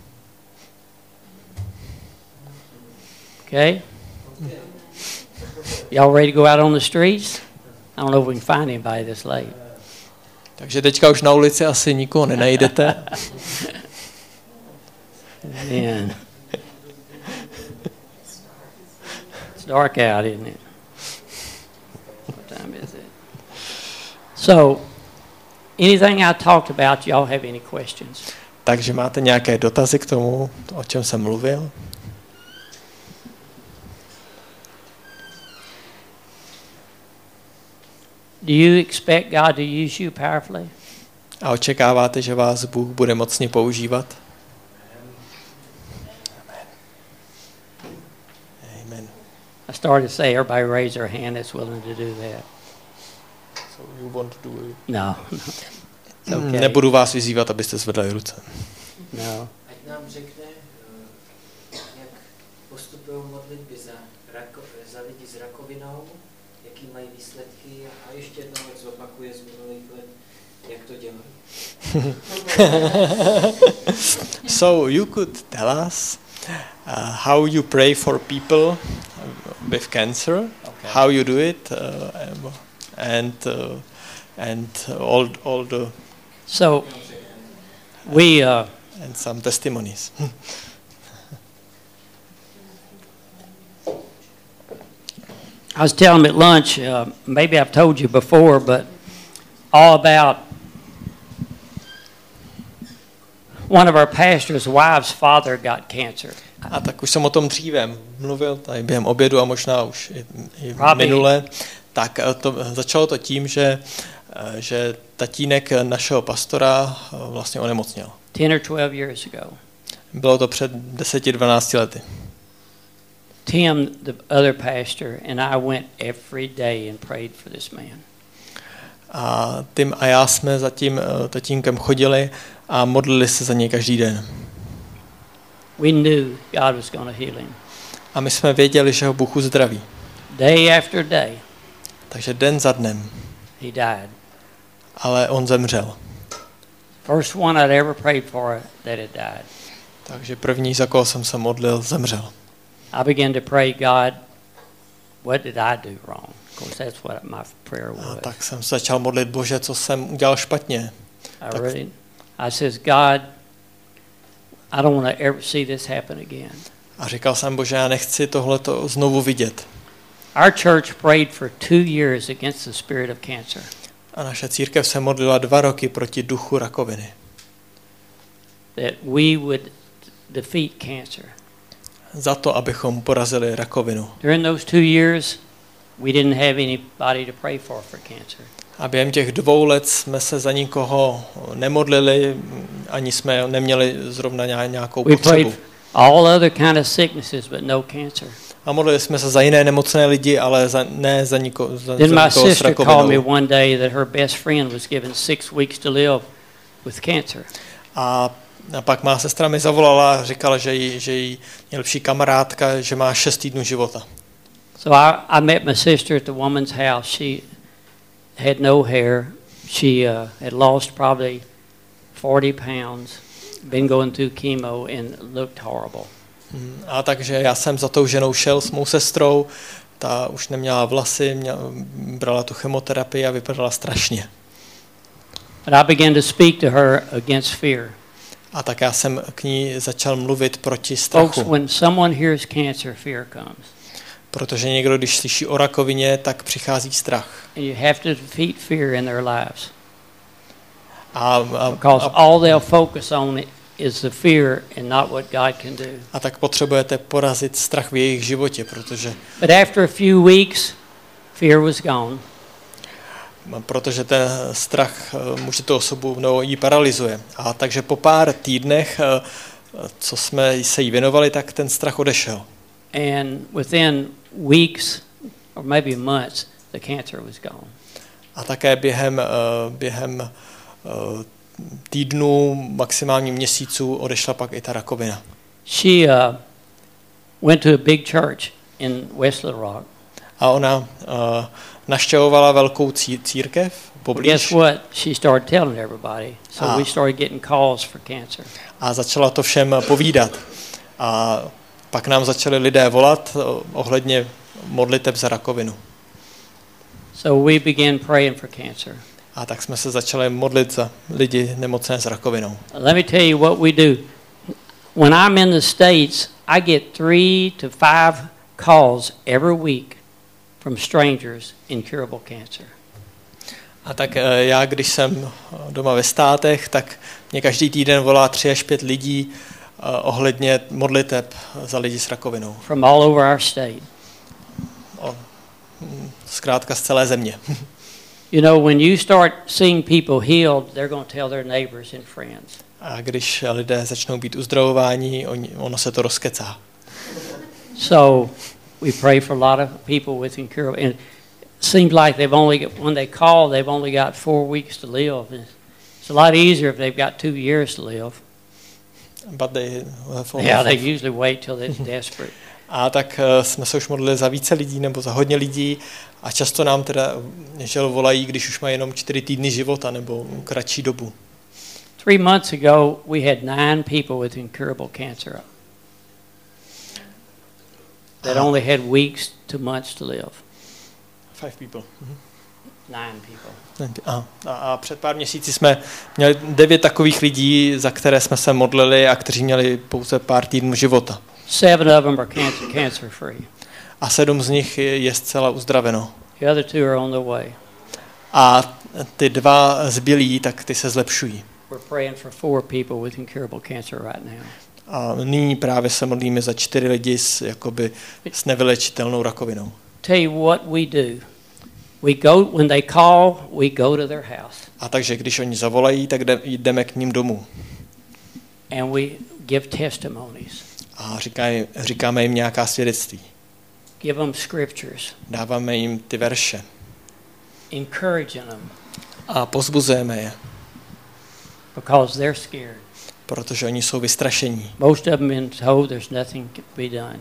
Okay? Y'all ready to go out on the streets? I don't know if we can find anybody this late. Takže teďka už na ulici asi nikoho nenajdete. Man. It's dark out, isn't it? What time is it? So, anything I talked about, y'all have any questions? Takže máte nějaké dotazy k tomu, o čem jsem mluvil? Do you expect God to use you powerfully? A očekáváte, že vás Bůh bude mocně používat? Amen. I started to say everybody raise their hand that's willing to do that. So you want to do it? No. It's okay. Nebudu vás vyzývat, abyste zvedali ruce. No. Ať nám řekne, jak postupují modlitby za lidi s rakovinou, jaký mají výsledky a ještě jednou zopakuje z minulých let, jak to dělají. So you could tell us how you pray for people with cancer, Okay. how you do it, and all the So we and some testimonies. I was telling them at lunch, maybe I've told you before, but all about one of our pastor's wife's father got cancer. A tak už jsem o tom dříve mluvil, tady během obědu a možná už i minule. Tak začalo to tím, že tatínek našeho pastora vlastně onemocněl. 10 or 12 years ago. Bylo to před 10-12 lety. Tim, the other pastor, and I went every day and prayed for this man. A Tim a já jsme za tím tatínkem chodili a modlili se za něj každý den. We knew God was going to heal him. A my jsme věděli, že ho Bůh uzdraví. Day after day, Takže den za dnem. he died. Ale on zemřel. First one I'd ever prayed for that had died. Takže první, za koho jsem se modlil, zemřel. I began to pray, God, what did I do wrong? Of course, that's what my prayer A was. tak jsem se začal modlit, Bože, co jsem udělal špatně. I says, God, I don't want to ever see this happen again. A říkal jsem, Bože, já nechci tohleto znovu vidět. Our church prayed for 2 years against the spirit of cancer. A naše církev se modlila 2 roky proti duchu rakoviny. That we would defeat cancer. Za to, abychom porazili rakovinu. During those 2 years, we didn't have anybody to pray for cancer. A během těch 2 let jsme se za nikoho nemodlili, ani jsme neměli zrovna nějakou We potřebu. prayed all other kind of sicknesses, but no cancer. A modlili jsme se za jiné nemocné lidi, ale ne za nikoho Then my s sister called me rakovinou. one day that her best friend was given 6 weeks to live with cancer. A pak má sestra mi zavolala a říkala, že jí nejlepší kamarádka, že má 6 týdnů života. So I met my sister at the woman's house. She had no hair. She had lost probably 40 pounds, been going through chemo and looked horrible. A takže já jsem za tou ženou šel s mou sestrou, ta už neměla vlasy, brala tu chemoterapii a vypadala strašně. But I began to speak to her against fear. A tak já jsem k ní začal mluvit proti Folks, strachu. when someone hears cancer, fear comes. Protože někdo, když slyší o rakovině, tak přichází strach. And you have to defeat fear in their lives. A Because all they'll focus on is the fear and not what God can do. tak potřebujete porazit strach v jejich životě, protože But after a few weeks, fear was gone. ten strach může tu osobu jí paralyzuje. A takže po pár týdnech, co jsme se jí věnovali, tak ten strach odešel. And within weeks, or maybe months, the cancer was gone. A také během týdnů, maximálně měsíců odešla pak i ta rakovina. She went to a big church in West Little Rock. A ona navštěvovala velkou církev poblíž. Guess what? She started telling everybody. So we started getting calls for cancer. A začala to všem povídat. A pak nám začali lidé volat ohledně modliteb za rakovinu. So we began praying for cancer. A tak jsme se začali modlit za lidi nemocné s rakovinou. Let me tell you what we do. When I'm in the States, I get 3 to 5 calls every week from strangers incurable cancer. A tak já, když jsem doma ve státech, tak mě každý týden volá 3 až 5 lidí ohledně modliteb za lidi s rakovinou. From all over our state. Zkrátka z celé země. You know, when you start seeing people healed, they're going to tell their neighbors and friends. A když lidé začnou být uzdravováni, ono se to rozkecá. So we pray for a lot of people with incurable. And it seems like when they call, they've only got 4 weeks to live. It's a lot easier if they've got 2 years to live. But they usually wait till they're desperate. A tak jsme se už modlili za více lidí nebo za hodně lidí a často nám teda volají, když už mají jenom 4 týdny života nebo kratší dobu. 3 months ago, we had 9 people with incurable cancer that only had weeks to months to live. 5 people. 9 people. A před pár měsíci jsme měli 9 takových lidí, za které jsme se modlili a kteří měli pouze pár týdnů života. 7 of them are cancer free. A 7 z nich je zcela uzdraveno. The other 2 are on the way. A ty 2 zbylí, tak ty se zlepšují. We're praying for 4 people with incurable cancer right now. A nyní právě se modlíme za 4 lidi s nevylečitelnou rakovinou. Tell you what we do. When they call, we go to their house. A takže když oni zavolají, tak jdeme k ním domů. And we give testimonies. A říkáme jim nějaká svědectví. Give them scriptures. Dáváme jim ty verše. Encouraging them. A povzbuzujeme je. Because they're scared. Protože oni jsou vystrašení. Most of them been told there's nothing to be done.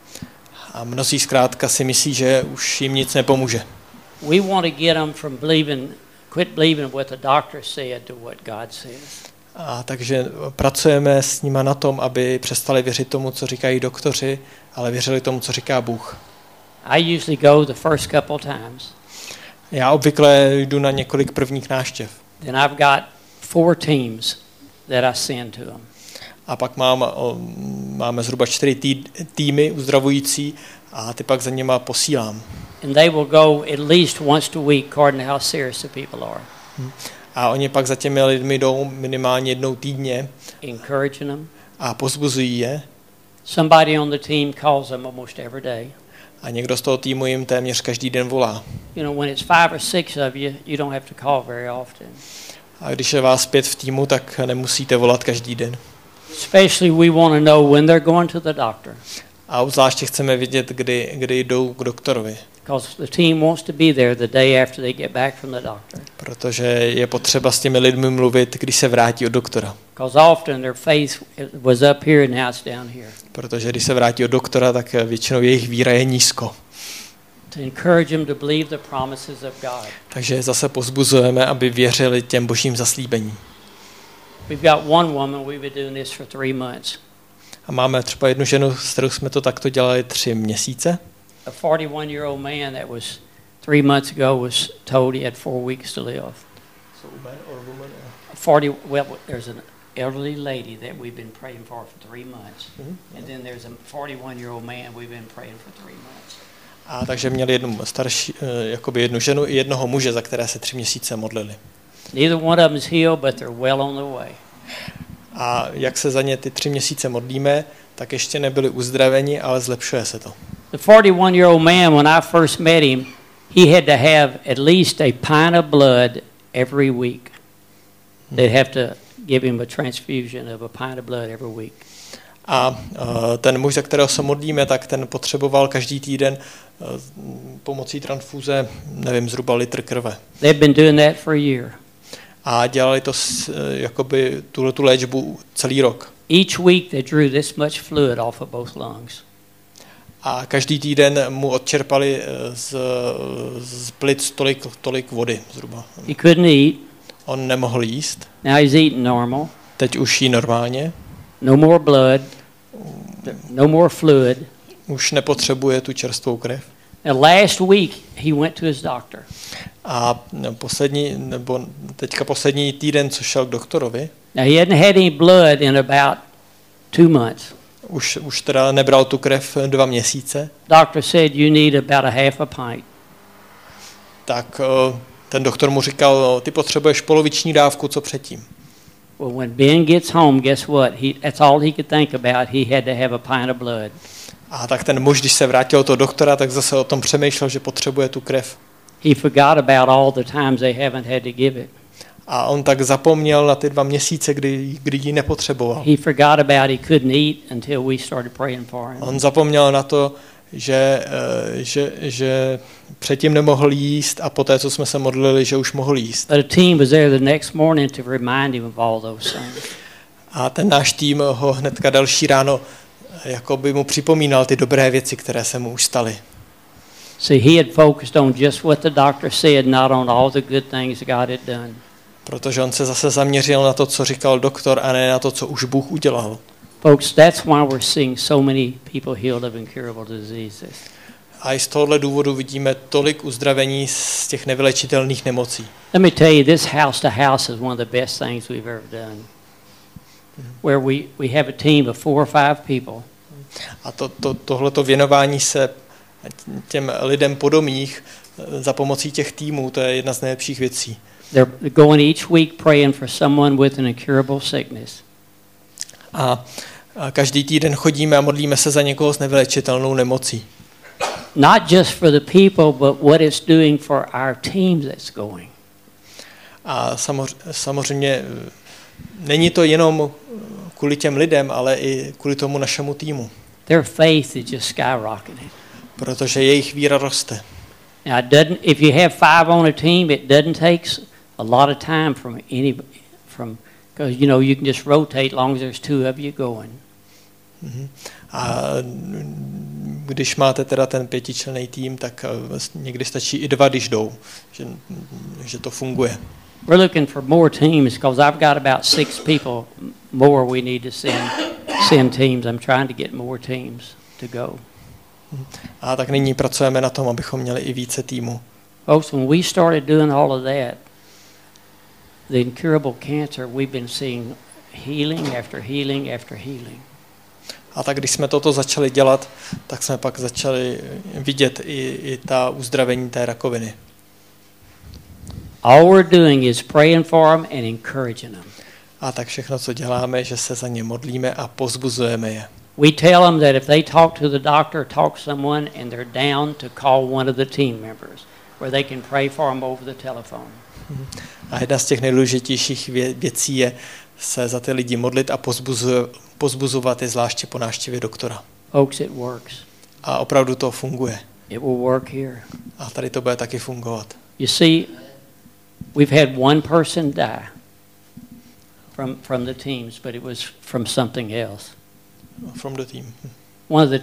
A mnozí zkrátka si myslí, že už jim nic nepomůže. We want to get them from quit believing what the doctor said to what God says. A takže pracujeme s nima na tom, aby přestali věřit tomu, co říkají doktoři, ale věřili tomu, co říká Bůh. I usually go the first couple times. Já obvykle jdu na několik prvních návštěv. Then I've got 4 teams that I send to them. A pak máme zhruba 4 týmy uzdravující a ty pak za nima posílám. And they will go at least once a week according to how serious the people are. A oni pak za těmi lidmi jdou minimálně jednou týdně. Encouraging them. A povzbuzují je. Somebody on the team calls them almost every day. A někdo z toho týmu jim téměř každý den volá. You know, when it's 5 or 6 of you, you don't have to call very often. A když je vás 5 v týmu, tak nemusíte volat každý den. Especially we want to know when they're going to the doctor. A obzvláště chceme vědět, kdy jdou k doktorovi. Because the team wants to be there the day after they get back from the doctor. Protože je potřeba s těmi lidmi mluvit, když se vrátí od doktora. Because often their faith was up here and now it's down here. Protože když se vrátí od doktora, tak většinou jejich víra je nízko. To encourage them to believe the promises of God. Takže zase povzbuzujeme, aby věřili těm božím zaslíbením. We've got one woman we've been doing this for 3 months. A máme třeba jednu ženu, s kterou jsme to takto dělali 3 měsíce. A 41-year-old man that was 3 months ago was told he had 4 weeks to live. So man or woman? 40, well, there's an elderly lady that we've been praying for 3 months. And then there's a 41-year-old man we've been praying for 3 months. A takže měli jednu starší, jakoby jednu ženu i jednoho muže, za které se 3 měsíce modlili. Neither one of them is healed, but they're well on the way. A jak se za ně ty 3 měsíce modlíme, tak ještě nebyli uzdraveni, ale zlepšuje se to. The 41-year-old man, when I first met him, he had to have at least a pint of blood every week. They'd have to give him a transfusion of a pint of blood every week. A ten muž, za kterého se modlíme, tak ten potřeboval každý týden pomocí transfúze, nevím, zhruba litr krve. They've been doing that for a year. A dělali to jakoby tu léčbu celý rok. Each week they drew this much fluid off of both lungs. A každý týden mu odčerpali z plic tolik vody zhruba. He couldn't eat. On nemohl jíst. Now he's eating normal. Teď už jí normálně. No more blood. No more fluid. Už nepotřebuje tu čerstvou krev. Now last week he went to his doctor. A poslední týden, co šel k doktorovi. Now he hadn't had any blood in about 2 months. Už teda nebral tu krev 2 měsíce. Doctor said you need about a half a pint. Tak ten doktor mu říkal, ty potřebuješ poloviční dávku, co předtím. Well, when Ben gets home, guess what? That's all he could think about. He had to have a pint of blood. A tak ten muž, když se vrátil do doktora, tak zase o tom přemýšlel, že potřebuje tu krev. He forgot about all the times they haven't had to give it. A on tak zapomněl na ty 2 měsíce, kdy ji nepotřeboval. He forgot about he couldn't eat until we started praying for him. On zapomněl na to, že předtím nemohl jíst a poté, co jsme se modlili, že už mohl jíst. But a team was there the next morning to remind him of all those things. A ten náš tým ho hnedka další ráno jakoby mu připomínal ty dobré věci, které se mu už staly. See, he had focused on just what the doctor said, not on all the good things God had done. Protože on se zase zaměřil na to, co říkal doktor, a ne na to, co už Bůh udělal. Folks, that's why we're seeing so many people healed of incurable diseases. A i z tohohle důvodu vidíme tolik uzdravení z těch nevylečitelných nemocí. Let me tell you, this house to house is one of the best things we've ever done. Where we have a team of 4 or 5 people. A tohleto věnování se těm lidem po domích za pomocí těch týmů, to je jedna z nejlepších věcí. They're going each week praying for someone with an incurable sickness. A každý týden chodíme a modlíme se za někoho s nevylečitelnou nemocí. Not just for the people, but what it's doing for our team that's going. A samozřejmě není to jenom kvůli těm lidem, ale i kvůli tomu našemu týmu. Their faith is just skyrocketing. Protože jejich víra roste. Now, if you have 5 on a team, it doesn't take a lot of time because you can just rotate long as there's 2 of you going. A když máte teda ten 5členný tým, tak někdy stačí i 2, když jdou, že to funguje. We're looking for more teams because I've got about 6 people more we need to send teams. I'm trying to get more teams to go. A tak nyní pracujeme na tom, abychom měli i více týmů. Folks, when we started doing all of that, the incurable cancer, we've been seeing healing after healing after healing. A tak když jsme toto začali dělat, tak jsme pak začali vidět i ta uzdravení té rakoviny. All we're doing is praying for them and encouraging them. A tak všechno, co děláme, že se za ně modlíme a povzbuzujeme je. We tell them that if they talk to the doctor, talk to someone, and they're down, to call one of the team members, where they can pray for them over the telephone. A jedna z těch nejdůležitějších věcí je se za ty lidi modlit a pozbuzovat je zvláště po návštěvě doktora. Folks, it works. A opravdu to funguje. It will work here. A tady to bude taky fungovat. You see, we've had one person die from the teams, but it was from something else. From the team. One of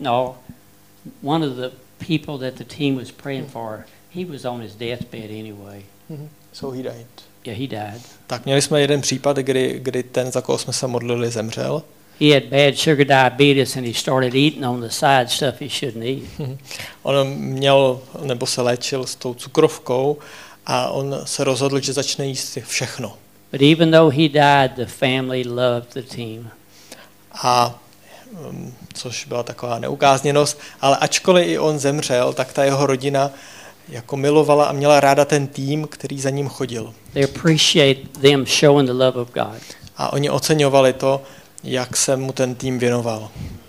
the people that the team was praying for, he was on his deathbed anyway. So he died. Yeah, he died. Tak měli jsme jeden případ, kdy ten, za koho jsme se modlili, zemřel. He had bad sugar diabetes and he started eating on the side stuff he shouldn't eat. On měl, nebo se léčil s tou cukrovkou a on se rozhodl, že začne jíst všechno. But even though he died, the family loved the team. A což byla taková neukázněnost, ale ačkoliv i on zemřel, tak ta jeho rodina jako milovala a měla ráda ten tým, který za ním chodil. They appreciate them showing the love of God. A oni oceňovali to, jak se mu ten tým věnoval.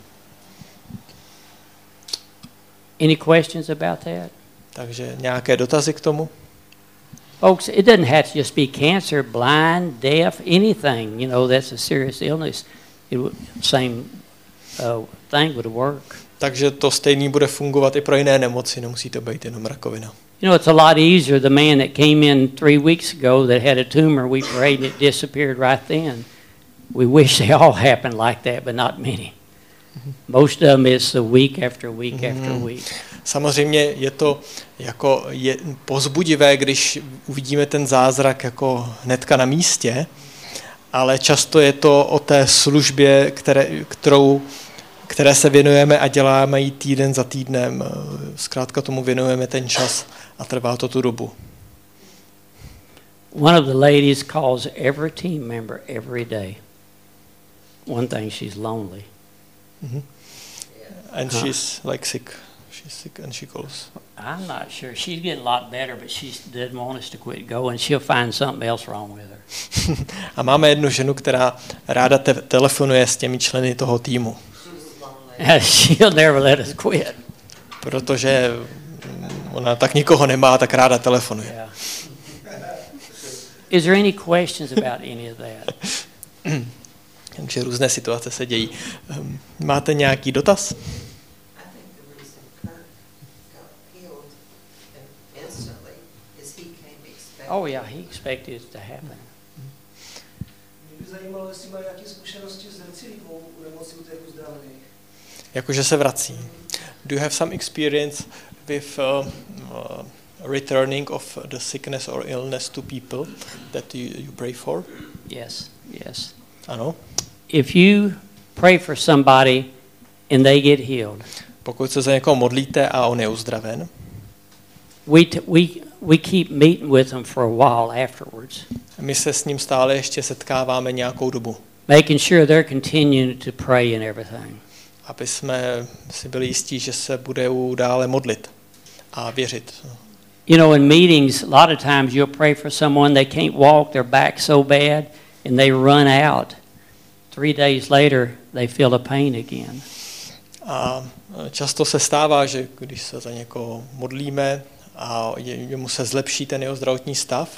Any questions about that? Takže nějaké dotazy k tomu? Folks, it doesn't have to just be cancer, blind, deaf, anything. You know, that's a serious illness. Same thing would work. Takže to stejný bude fungovat i pro jiné nemoci, nemusí to být jenom rakovina. You know, it's a lot easier. The man that came in 3 weeks ago that had a tumor, we prayed and it disappeared right then. We wish they all happened like that, but not many. Most of them is a week after week after week. Samozřejmě je to jako povzbudivé, když uvidíme ten zázrak jako hnedka na místě, ale často je to o té službě, které se věnujeme a děláme ji týden za týdnem. Zkrátka tomu věnujeme ten čas a trvá to tu dobu. One of the ladies calls every team member every day. One thing, she's lonely. And she's like sick. She's sick and she calls. I'm not sure. She's getting a lot better, but she doesn't want us to quit going. She'll find something else wrong with her. A máme jednu ženu, která ráda telefonuje s těmi členy toho týmu. She'll never let us quit. Protože ona tak nikoho nemá, tak ráda telefonuje. Yeah. Is there any questions about any of that? Takže různé situace se dějí. Máte nějaký dotaz? Oh yeah, he expected it to happen. Mě by zajímalo, jestli má nějaké zkušenosti s recidivou u nemocí u těch uzdravených. Jakože se vrací. Do you have some experience with returning of the sickness or illness to people that you pray for? Yes, yes. Ano. If you pray for somebody and they get healed, Pokud se za někoho modlíte a on je uzdraven, we keep meeting with them for a while afterwards. my se s ním stále ještě setkáváme nějakou dobu, Making sure they're continuing to pray and everything. aby jsme si byli jistí, že se budou dále modlit a věřit. You know, in meetings, a lot of times you'll pray for someone, they can't walk, their back's so bad, and they run out. 3 days later, they feel the pain again. A často se stává, že když se za někoho modlíme a jemu se zlepší ten jeho zdravotní stav,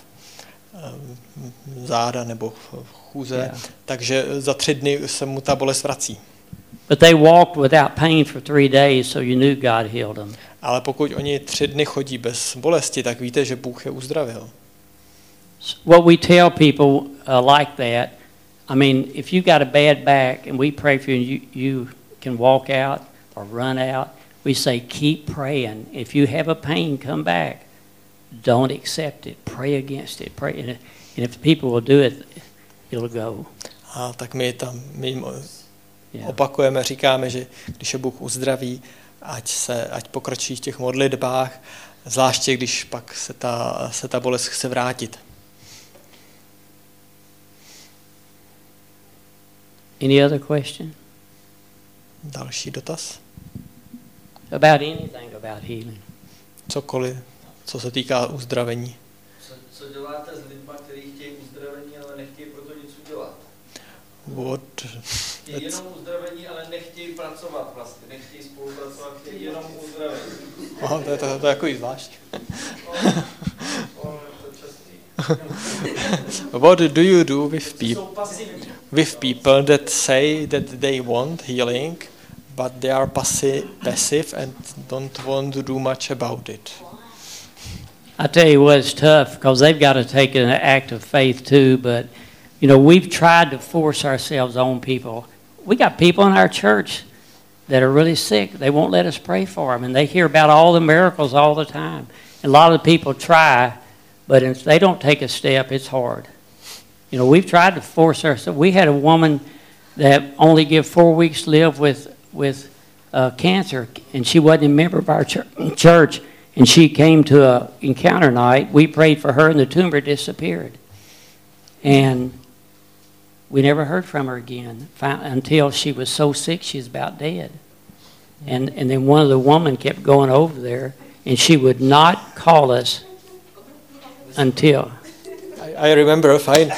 záda nebo chůze, takže za 3 dny se mu ta bolest vrací. But they walked without pain for 3 days, so you knew God healed them. Ale pokud oni 3 dny chodí bez bolesti, tak víte, že Bůh je uzdravil. What we tell people like that, I mean, if you got a bad back and we pray for you and you can walk out or run out, we say keep praying. If you have a pain, come back. Don't accept it. Pray against it. Pray, and if people will do it, it'll go. A tak my opakujeme, říkáme, že když je Bůh uzdraví, ať pokročí v těch modlitbách, zvláště když pak se ta bolest chce vrátit. Any other question? Další dotaz? About anything about healing. Cokoliv, co se týká uzdravení. Co děláte s lidmi, kteří chtějí uzdravení, ale nechtějí pro to nic udělat? Chtějí jenom uzdravení, ale nechtějí pracovat vlastně, nechtějí spolupracovat, chtějí jenom uzdravení. Aha, to je takový zvlášť. What do you do with people that say that they want healing, but they are passive and don't want to do much about it? I tell you what, it's tough because they've got to take an act of faith too. But, you know, we've tried to force ourselves on people. We got people in our church that are really sick. They won't let us pray for them. And they hear about all the miracles all the time. And a lot of the people try, but if they don't take a step, it's hard. You know, we've tried to force ourselves. We had a woman that only give 4 weeks to live with cancer, and she wasn't a member of our church. And she came to a encounter night. We prayed for her and the tumor disappeared. And we never heard from her again until she was so sick she was about dead. And then one of the women kept going over there, and she would not call us until... I remember fine.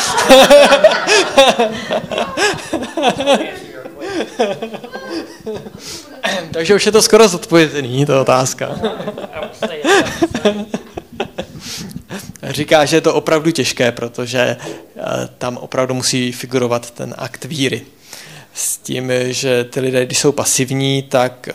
Takže už je to skoro zodpovězený, to otázka. Říká, že je to opravdu těžké, protože tam opravdu musí figurovat ten akt víry. S tím, že ty lidé, když jsou pasivní, tak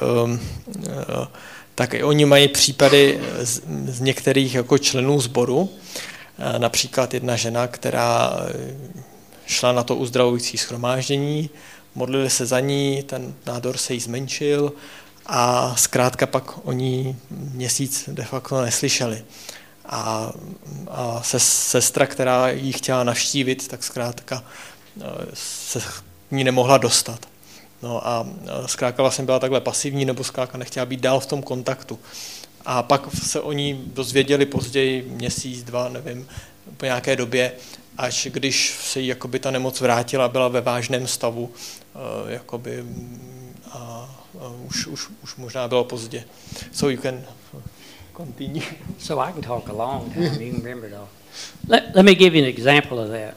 i oni mají případy z některých jako členů sboru. Například jedna žena, která šla na to uzdravující shromáždění, modlili se za ní, ten nádor se jí zmenšil a zkrátka pak oni měsíc de facto neslyšeli. A sestra, která ji chtěla navštívit, tak zkrátka se k ní nemohla dostat. No a zkrátka vlastně byla takhle pasivní, nebo zkrátka nechtěla být dál v tom kontaktu. A pak se o ní dozvěděli později, měsíc, dva, nevím, po nějaké době, až když se jí jakoby ta nemoc vrátila, byla ve vážném stavu, jakoby, a už možná bylo pozdě. So you can continue. So I can talk a long time. You can remember it all. Let me give you an example of that.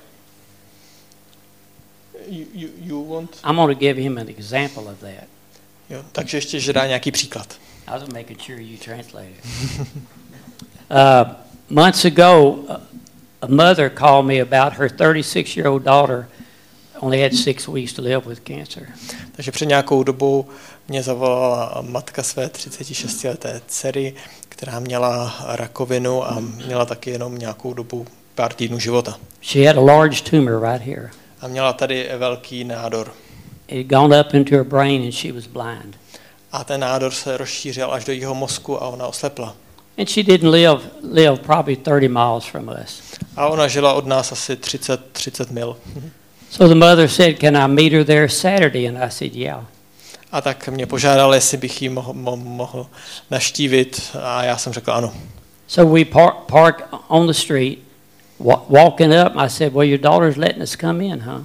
You want? I'm going to give him an example of that. Jo, takže ještě, že dá nějaký příklad. I was making sure you translated. Months ago, a mother called me about her 36-year-old daughter only had 6 weeks to live with cancer. Takže před nějakou dobou mě zavolala matka své 36leté dcery, která měla rakovinu a měla taky jenom nějakou dobu, pár týdnů života. She had a large tumor right here. A měla tady velký nádor. It had gone up into her brain and she was blind. A ten nádor se rozšířil až do jejího mozku a ona oslepla. And she didn't live probably 30 miles from us. A ona žila od nás asi 30 mil. So the mother said, "Can I meet her there Saturday?" And I said, "Yeah." A tak mě požádal, jestli bych ji mohl navštívit, a já jsem řekl ano. So we park on the street, walking up. I said, "Well, your daughter's letting us come in, huh?"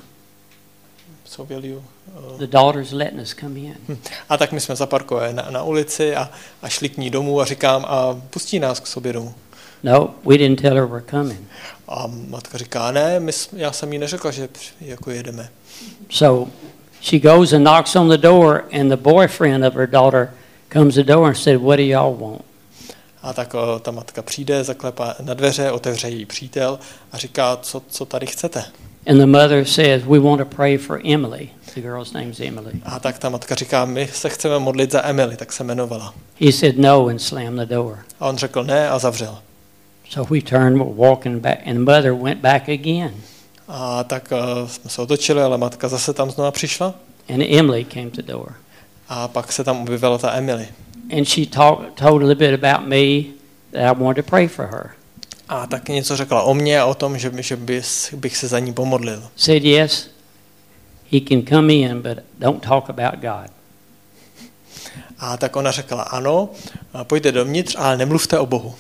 So will you, The daughter's letting us come in. A tak my jsme zaparkovali na ulici a šli k ní domů a říkám, a pustí nás k sobě domů. No, we didn't tell her we're coming. A matka říká, ne, já jsem jí neřekla, že jako jedeme. So she goes and knocks on the door, and the boyfriend of her daughter comes to the door and said, "What do y'all want?" A tak ta matka přijde, zaklepá na dveře, otevře jí přítel a říká, co tady chcete. And the mother says, "We want to pray for Emily." The girl's name's Emily. A tak ta matka říká, my se chceme modlit za Emily, tak se jmenovala. He said no and slammed the door. A on řekl ne a zavřel. So we turned, we're walking back, and the mother went back again. A tak jsme se otočili, ale matka zase tam znova přišla. And Emily came to the door. A pak se tam objevila ta Emily. And she told a little bit about me, that I wanted to pray for her. A tak něco řekla o mně a o tom, že bych se za ní pomodlil. Said yes, he can come in, but don't talk about God. A tak ona řekla ano, pojďte dovnitř, ale nemluvte o Bohu.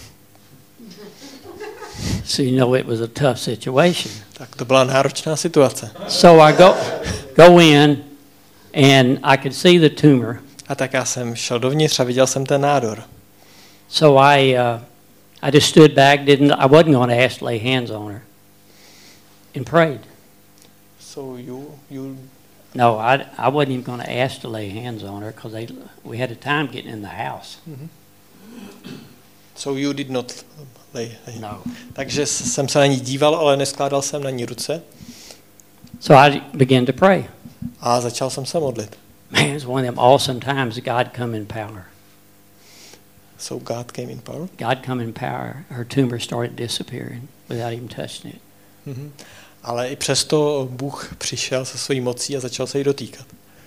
So you know it was a tough situation. Tak to byla náročná situace. So I go in, and I could see the tumor. A tak já jsem šel dovnitř a viděl jsem ten nádor. So I just stood back, I wasn't going to ask to lay hands on her, and prayed. So you No, I wasn't even going to ask to lay hands on her because we had a time getting in the house. So you did not lay. No. Takže jsem se na ní díval, ale neskládal jsem na ní ruce. So I began to pray. A začal jsem se modlit. Man, it's one of them awesome times God come in power. So God came in power. God come in power. Her tumor started disappearing without even touching it. Ale i přesto Bůh přišel se svojí mocí a začal se jí dotýkat.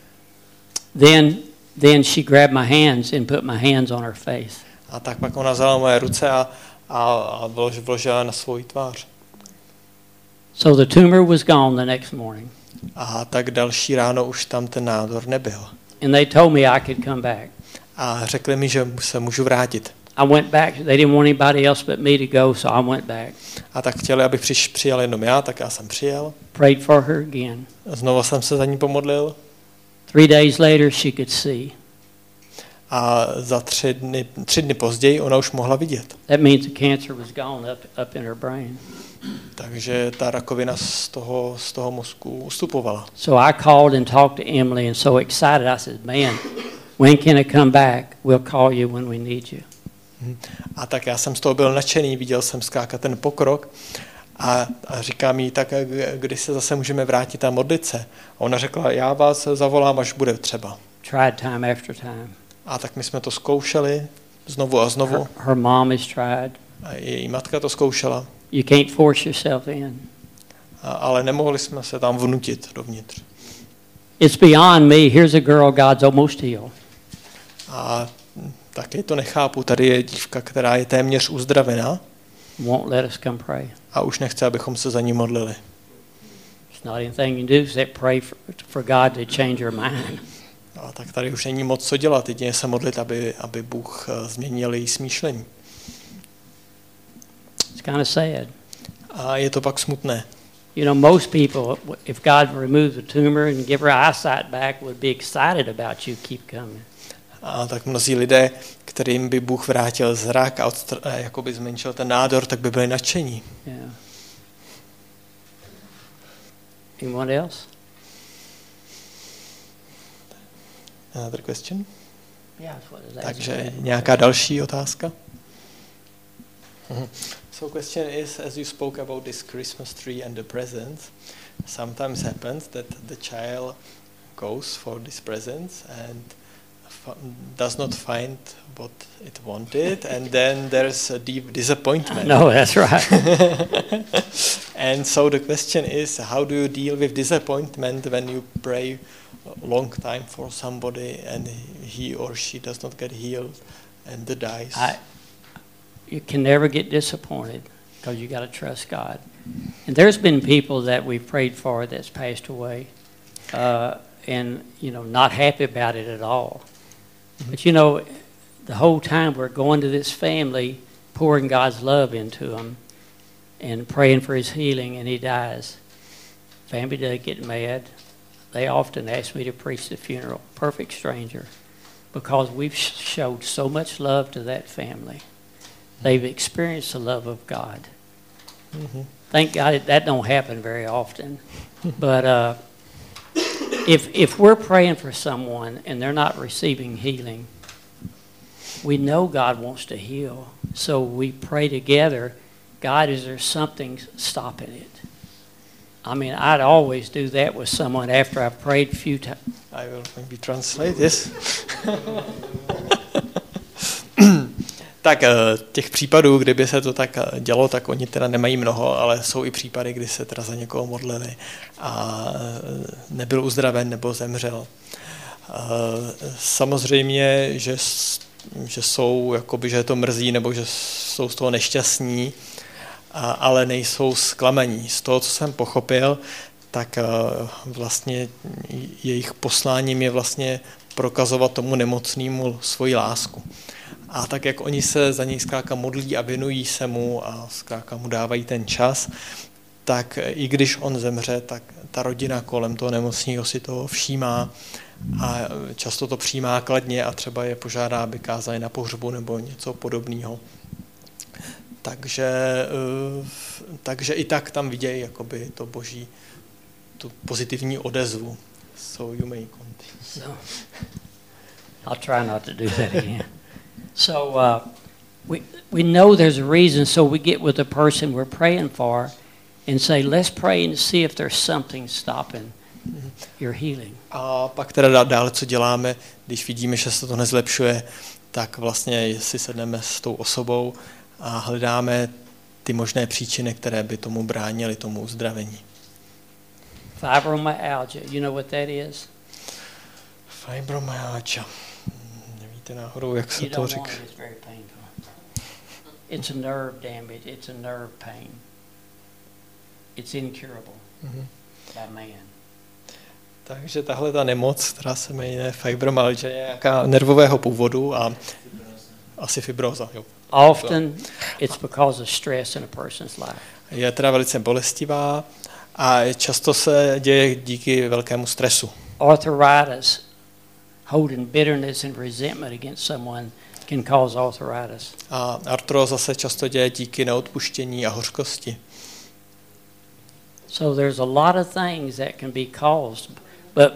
Then she grabbed my hands and put my hands on her face. A tak pak ona vzala moje ruce a vložila na svou tvář. So the tumor was gone the next morning. A tak další ráno už tam ten nádor nebyl. And they told me I could come back. A řekli mi, že se můžu vrátit. I went back. They didn't want anybody else but me to go, so I went back. A tak chtěli, abych přijel jenom já, tak já jsem přijel. Prayed for her again. Znovu jsem se za ní pomodlil. 3 days later, she could see. A za 3 dny později ona už mohla vidět. That means the cancer was gone up in her brain. Takže ta rakovina z toho mozku ustupovala. So I called and talked to Emily and so excited. I said, man, when can I come back? We'll call you when we need you. A tak já jsem z toho byl nadšený, viděl jsem skákat ten pokrok a říkám jí, tak kdy se zase můžeme vrátit a modlit se. A ona řekla, já vás zavolám, až bude třeba. Tried time after time. A tak my jsme to zkoušeli znovu a znovu. Her mom has tried. A její matka to zkoušela. You can't force yourself in. Ale nemohli jsme se tam vnutit dovnitř. It's beyond me. Here's a girl God's almost healed. A taky to nechápu. Tady je dívka, která je téměř uzdravená. Won't let us come pray. A už nechce, abychom se za ní modlili. It's not anything you can do except pray for God to change your mind. A tak tady už není moc co dělat. Jedině se modlit, aby Bůh změnil její smýšlení. It's kind of sad. A je to pak smutné. You know, most people, if God removed the tumor and give her eyesight back, would be excited about you. Keep coming. A tak mnozí lidé, kterým by Bůh vrátil zrak a jakoby zmenšil ten nádor, tak by byli nadšení. Yeah. Anyone else? Another question? Yeah, that's what it is. Takže nějaká další otázka? So question is, as you spoke about this Christmas tree and the presents, sometimes happens that the child goes for these presents and does not find what it wanted, and then there's a deep disappointment. No, that's right. And so the question is, how do you deal with disappointment when you pray a long time for somebody and he or she does not get healed and dies? You can never get disappointed because you got to trust God. And there's been people that we've prayed for that's passed away, and not happy about it at all. But the whole time we're going to this family, pouring God's love into them, and praying for his healing, and he dies. Family doesn't get mad. They often ask me to preach the funeral. Perfect stranger, because we've showed so much love to that family. They've experienced the love of God. Mm-hmm. Thank God that don't happen very often. But if we're praying for someone and they're not receiving healing, we know God wants to heal. So we pray together, God, is there something stopping it? I mean, I'd always do that with someone after I've prayed a few times. I will maybe translate this. Tak těch případů, kdyby se to tak dělo, tak oni teda nemají mnoho, ale jsou i případy, kdy se teda za někoho modlili a nebyl uzdraven nebo zemřel. Samozřejmě, že jsou, jakoby, že je to mrzí nebo že jsou z toho nešťastní, ale nejsou zklamaní. Z toho, co jsem pochopil, tak vlastně jejich posláním je vlastně prokazovat tomu nemocnému svoji lásku. A tak, jak oni se za něj zkrátka modlí a věnují se mu a zkrátka mu dávají ten čas, tak i když on zemře, tak ta rodina kolem toho nemocného si toho všímá a často to přijímá kladně a třeba je požádá, aby kázali na pohřbu nebo něco podobného. Takže i tak tam vidějí jakoby to boží, tu pozitivní odezvu. So you may continue. So, I'll try not to do that again. So we know there's a reason, so we get with the person we're praying for and say, let's pray and see if there's something stopping your healing. A pak teda dále, co děláme, když vidíme, že se to nezlepšuje, tak vlastně si sedneme s tou osobou a hledáme ty možné příčiny, které by tomu bránily, tomu uzdravení. Fibromyalgia, you know what that is? Fibromyalgia. Nevíte náhodou, jak se to říká? It's a nerve damage, it's a nerve pain. It's incurable by man. Takže tahle ta nemoc, která se jmenuje fibromyalgia, je nějaká nervového původu asi fibróza. Jo. Often it's because of stress in a person's life. Je teda velice bolestivá a často se děje díky velkému stresu. Arthritis, holding bitterness and resentment against someone can cause arthritis. A artróza se často děje díky neodpuštění a hořkosti. So there's a lot of things that can be caused, but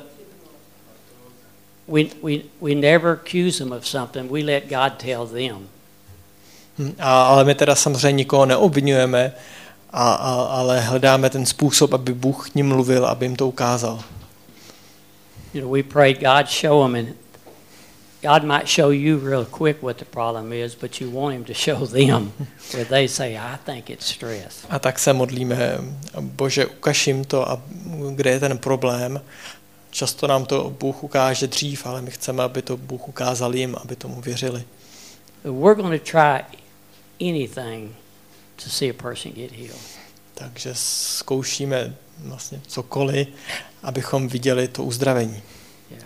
we never accuse them of something. We let God tell them. Ale my teda samozřejmě nikoho neobvinujeme, ale hledáme ten způsob, aby Bůh k nim mluvil, aby jim to ukázal. You know, we pray God show them, and God might show you real quick what the problem is, but you want him to show them where they say, I think it's stress. A tak se modlíme, Bože, ukaž jim to, a kde je ten problém. Často nám to Bůh ukáže dřív, ale my chceme, aby to Bůh ukázal jim, aby tomu věřili. We're going to try anything to see a person get healed. Takže zkoušíme vlastně cokoliv, abychom viděli to uzdravení. Yeah.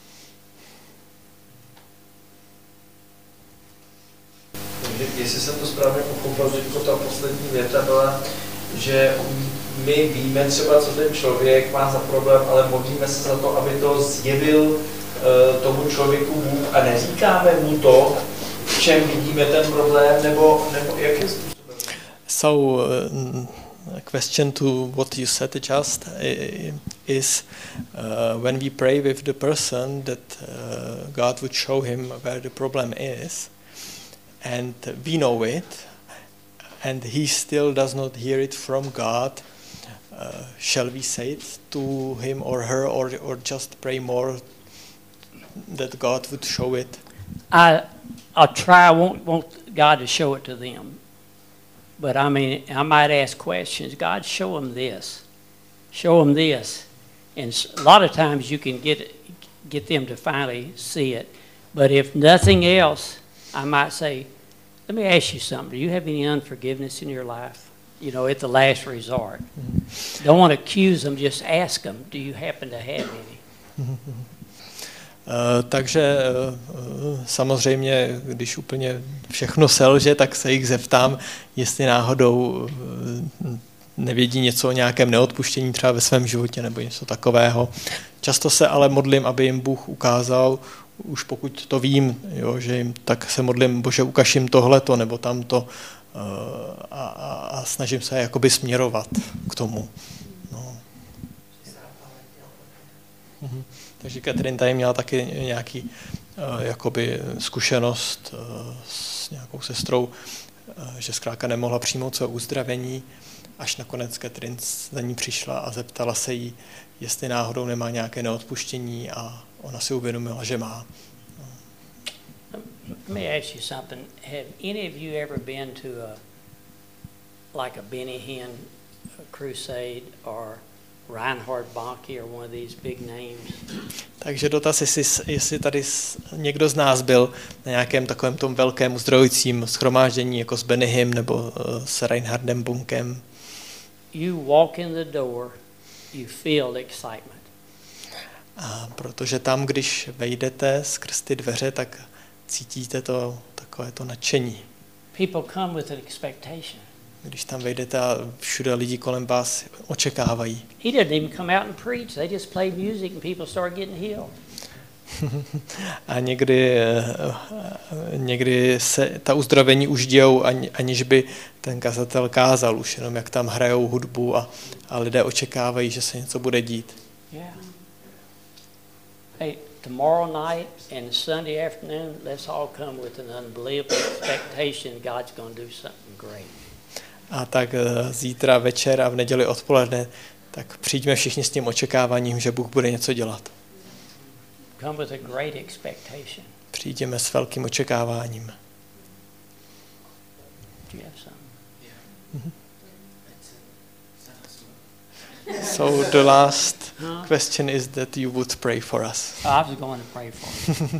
Jestli jsem to správně pochopil, že ta poslední věta byla, že my víme třeba, co ten člověk má za problém, ale modlíme se za to, aby to zjevil tomu člověku Bůh a neříkáme mu to, v čem vidíme ten problém, nebo jakým způsobem? So, a question to what you said just is when we pray with the person that God would show him where the problem is, and we know it, and he still does not hear it from God, shall we say it to him or her, or just pray more that God would show it? I'll try. I won't God to show it to them, but I mean, I might ask questions. God, show them this. Show them this, and a lot of times you can get them to finally see it. But if nothing else, I might say, let me ask you something. Do you have any unforgiveness in your life? You know, at the last resort. Don't want to accuse them, just ask them, do you happen to have any? Takže samozřejmě, když úplně všechno selže, tak se jich zeptám, jestli náhodou nevědí něco o nějakém neodpuštění třeba ve svém životě nebo něco takového. Často se ale modlím, aby jim Bůh ukázal, už pokud to vím, jo, že jim, tak se modlím, Bože, ukaž jim tohleto nebo tamto a snažím se jakoby směrovat k tomu. No. Takže Catherine tady měla taky nějaký jakoby zkušenost s nějakou sestrou, že zkrátka nemohla přijmout své uzdravení, až nakonec Catherine za ní přišla a zeptala se jí, jestli náhodou nemá nějaké neodpuštění, a ona si uvědomila, že má. Let me ask you something. Have any of you ever been to like a Benny Hinn crusade or Reinhard Bonnke or one of these big names? Takže dotaz, jestli tady někdo z nás byl na nějakém takovém tom velkém uzdravujícím shromáždění jako s Benny Hinn nebo s Reinhardem Bonkem. You walk in the door, you feel excitement. A protože tam, když vejdete skrz ty dveře, tak cítíte to takové to nadšení. People come with an expectation. Když tam vejdete a všude lidi kolem vás očekávají. He didn't even come out and preach. They just played music and people started getting healed. A někdy se ta uzdravení už dějou, aniž by ten kazatel kázal, už jenom jak tam hrajou hudbu a lidé očekávají, že se něco bude dít. Yeah. Hey, tomorrow night and Sunday afternoon, let's all come with an unbelievable expectation God's going to do something great. A tak zítra večer a v neděli odpoledne, tak přijďme všichni s tím očekáváním, že Bůh bude něco dělat. Come with a great expectation. Přijdeme s velkým očekáváním. Do you have some? So the last question is that you would pray for us. I was going to pray for you.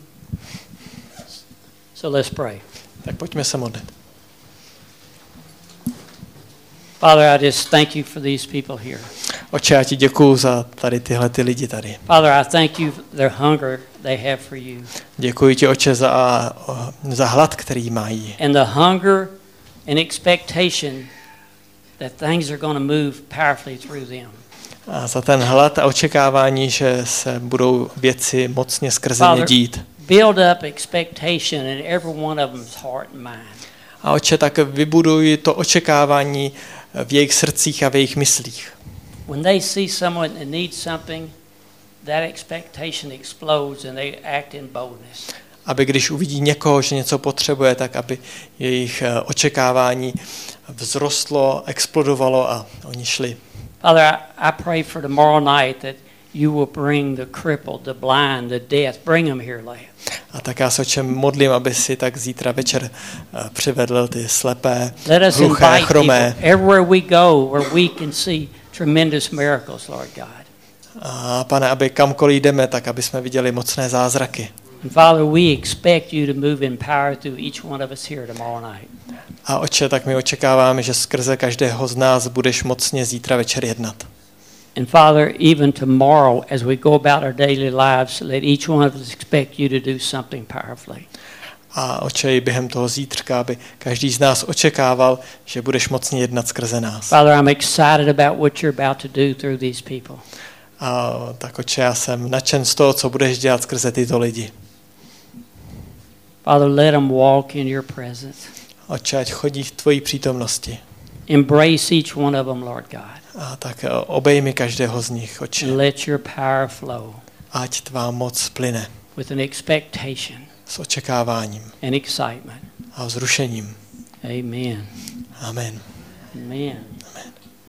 So let's pray. Tak pojďme se modlit. Father, I just thank you for these people here. Oče, já ti děkuju za tady tyhle ty lidi tady. Father, I thank you for their hunger they have for you. Děkuji ti, Oče, za hlad, který mají. And the hunger and expectation that things are going to move powerfully through them. A za ten hlad a očekávání, že se budou věci mocně skrze ně dít. Build up expectation in every one of them's heart and mind. A Oče, tak vybuduj to očekávání v jejich srdcích a v jejich myslích. When they see someone that needs something, that expectation explodes and they act in boldness. Aby když uvidí někoho, že něco potřebuje, tak aby jejich očekávání vzrostlo, explodovalo a oni šli. Father, I pray for tomorrow night that you will bring the crippled, the blind, the deaf, bring them here, Lord. A tak já se, Oče, modlím, aby si tak zítra večer přivedl ty slepé, Let us hluché, invite chromé. people everywhere we go where we can see tremendous miracles, Lord God. A Pane, aby kamkoliv jdeme, tak aby jsme viděli mocné zázraky. And Father, we expect you to move in power through each one of us here tomorrow night. A Oče, tak my očekáváme, že skrze každého z nás budeš mocně zítra večer jednat. And Father, even tomorrow as we go about our daily lives, let each one of us expect you to do something powerfully. A Oče, i během toho zítřka, aby každý z nás očekával, že budeš mocně jednat skrze nás. Father, I'm excited about what you're about to do through these people. A tak Oče, já jsem nadšen z toho, co budeš dělat skrze tyto lidi. Father, let them walk in your presence. Oče, ať chodí v tvojí přítomnosti. Embrace each one of them, Lord God. A tak obejmi každého z nich, Oče. And let your power flow Ať tvá moc plyne with an expectation s očekáváním and excitement. a vzrušením. Amen. Amen. Amen. Amen.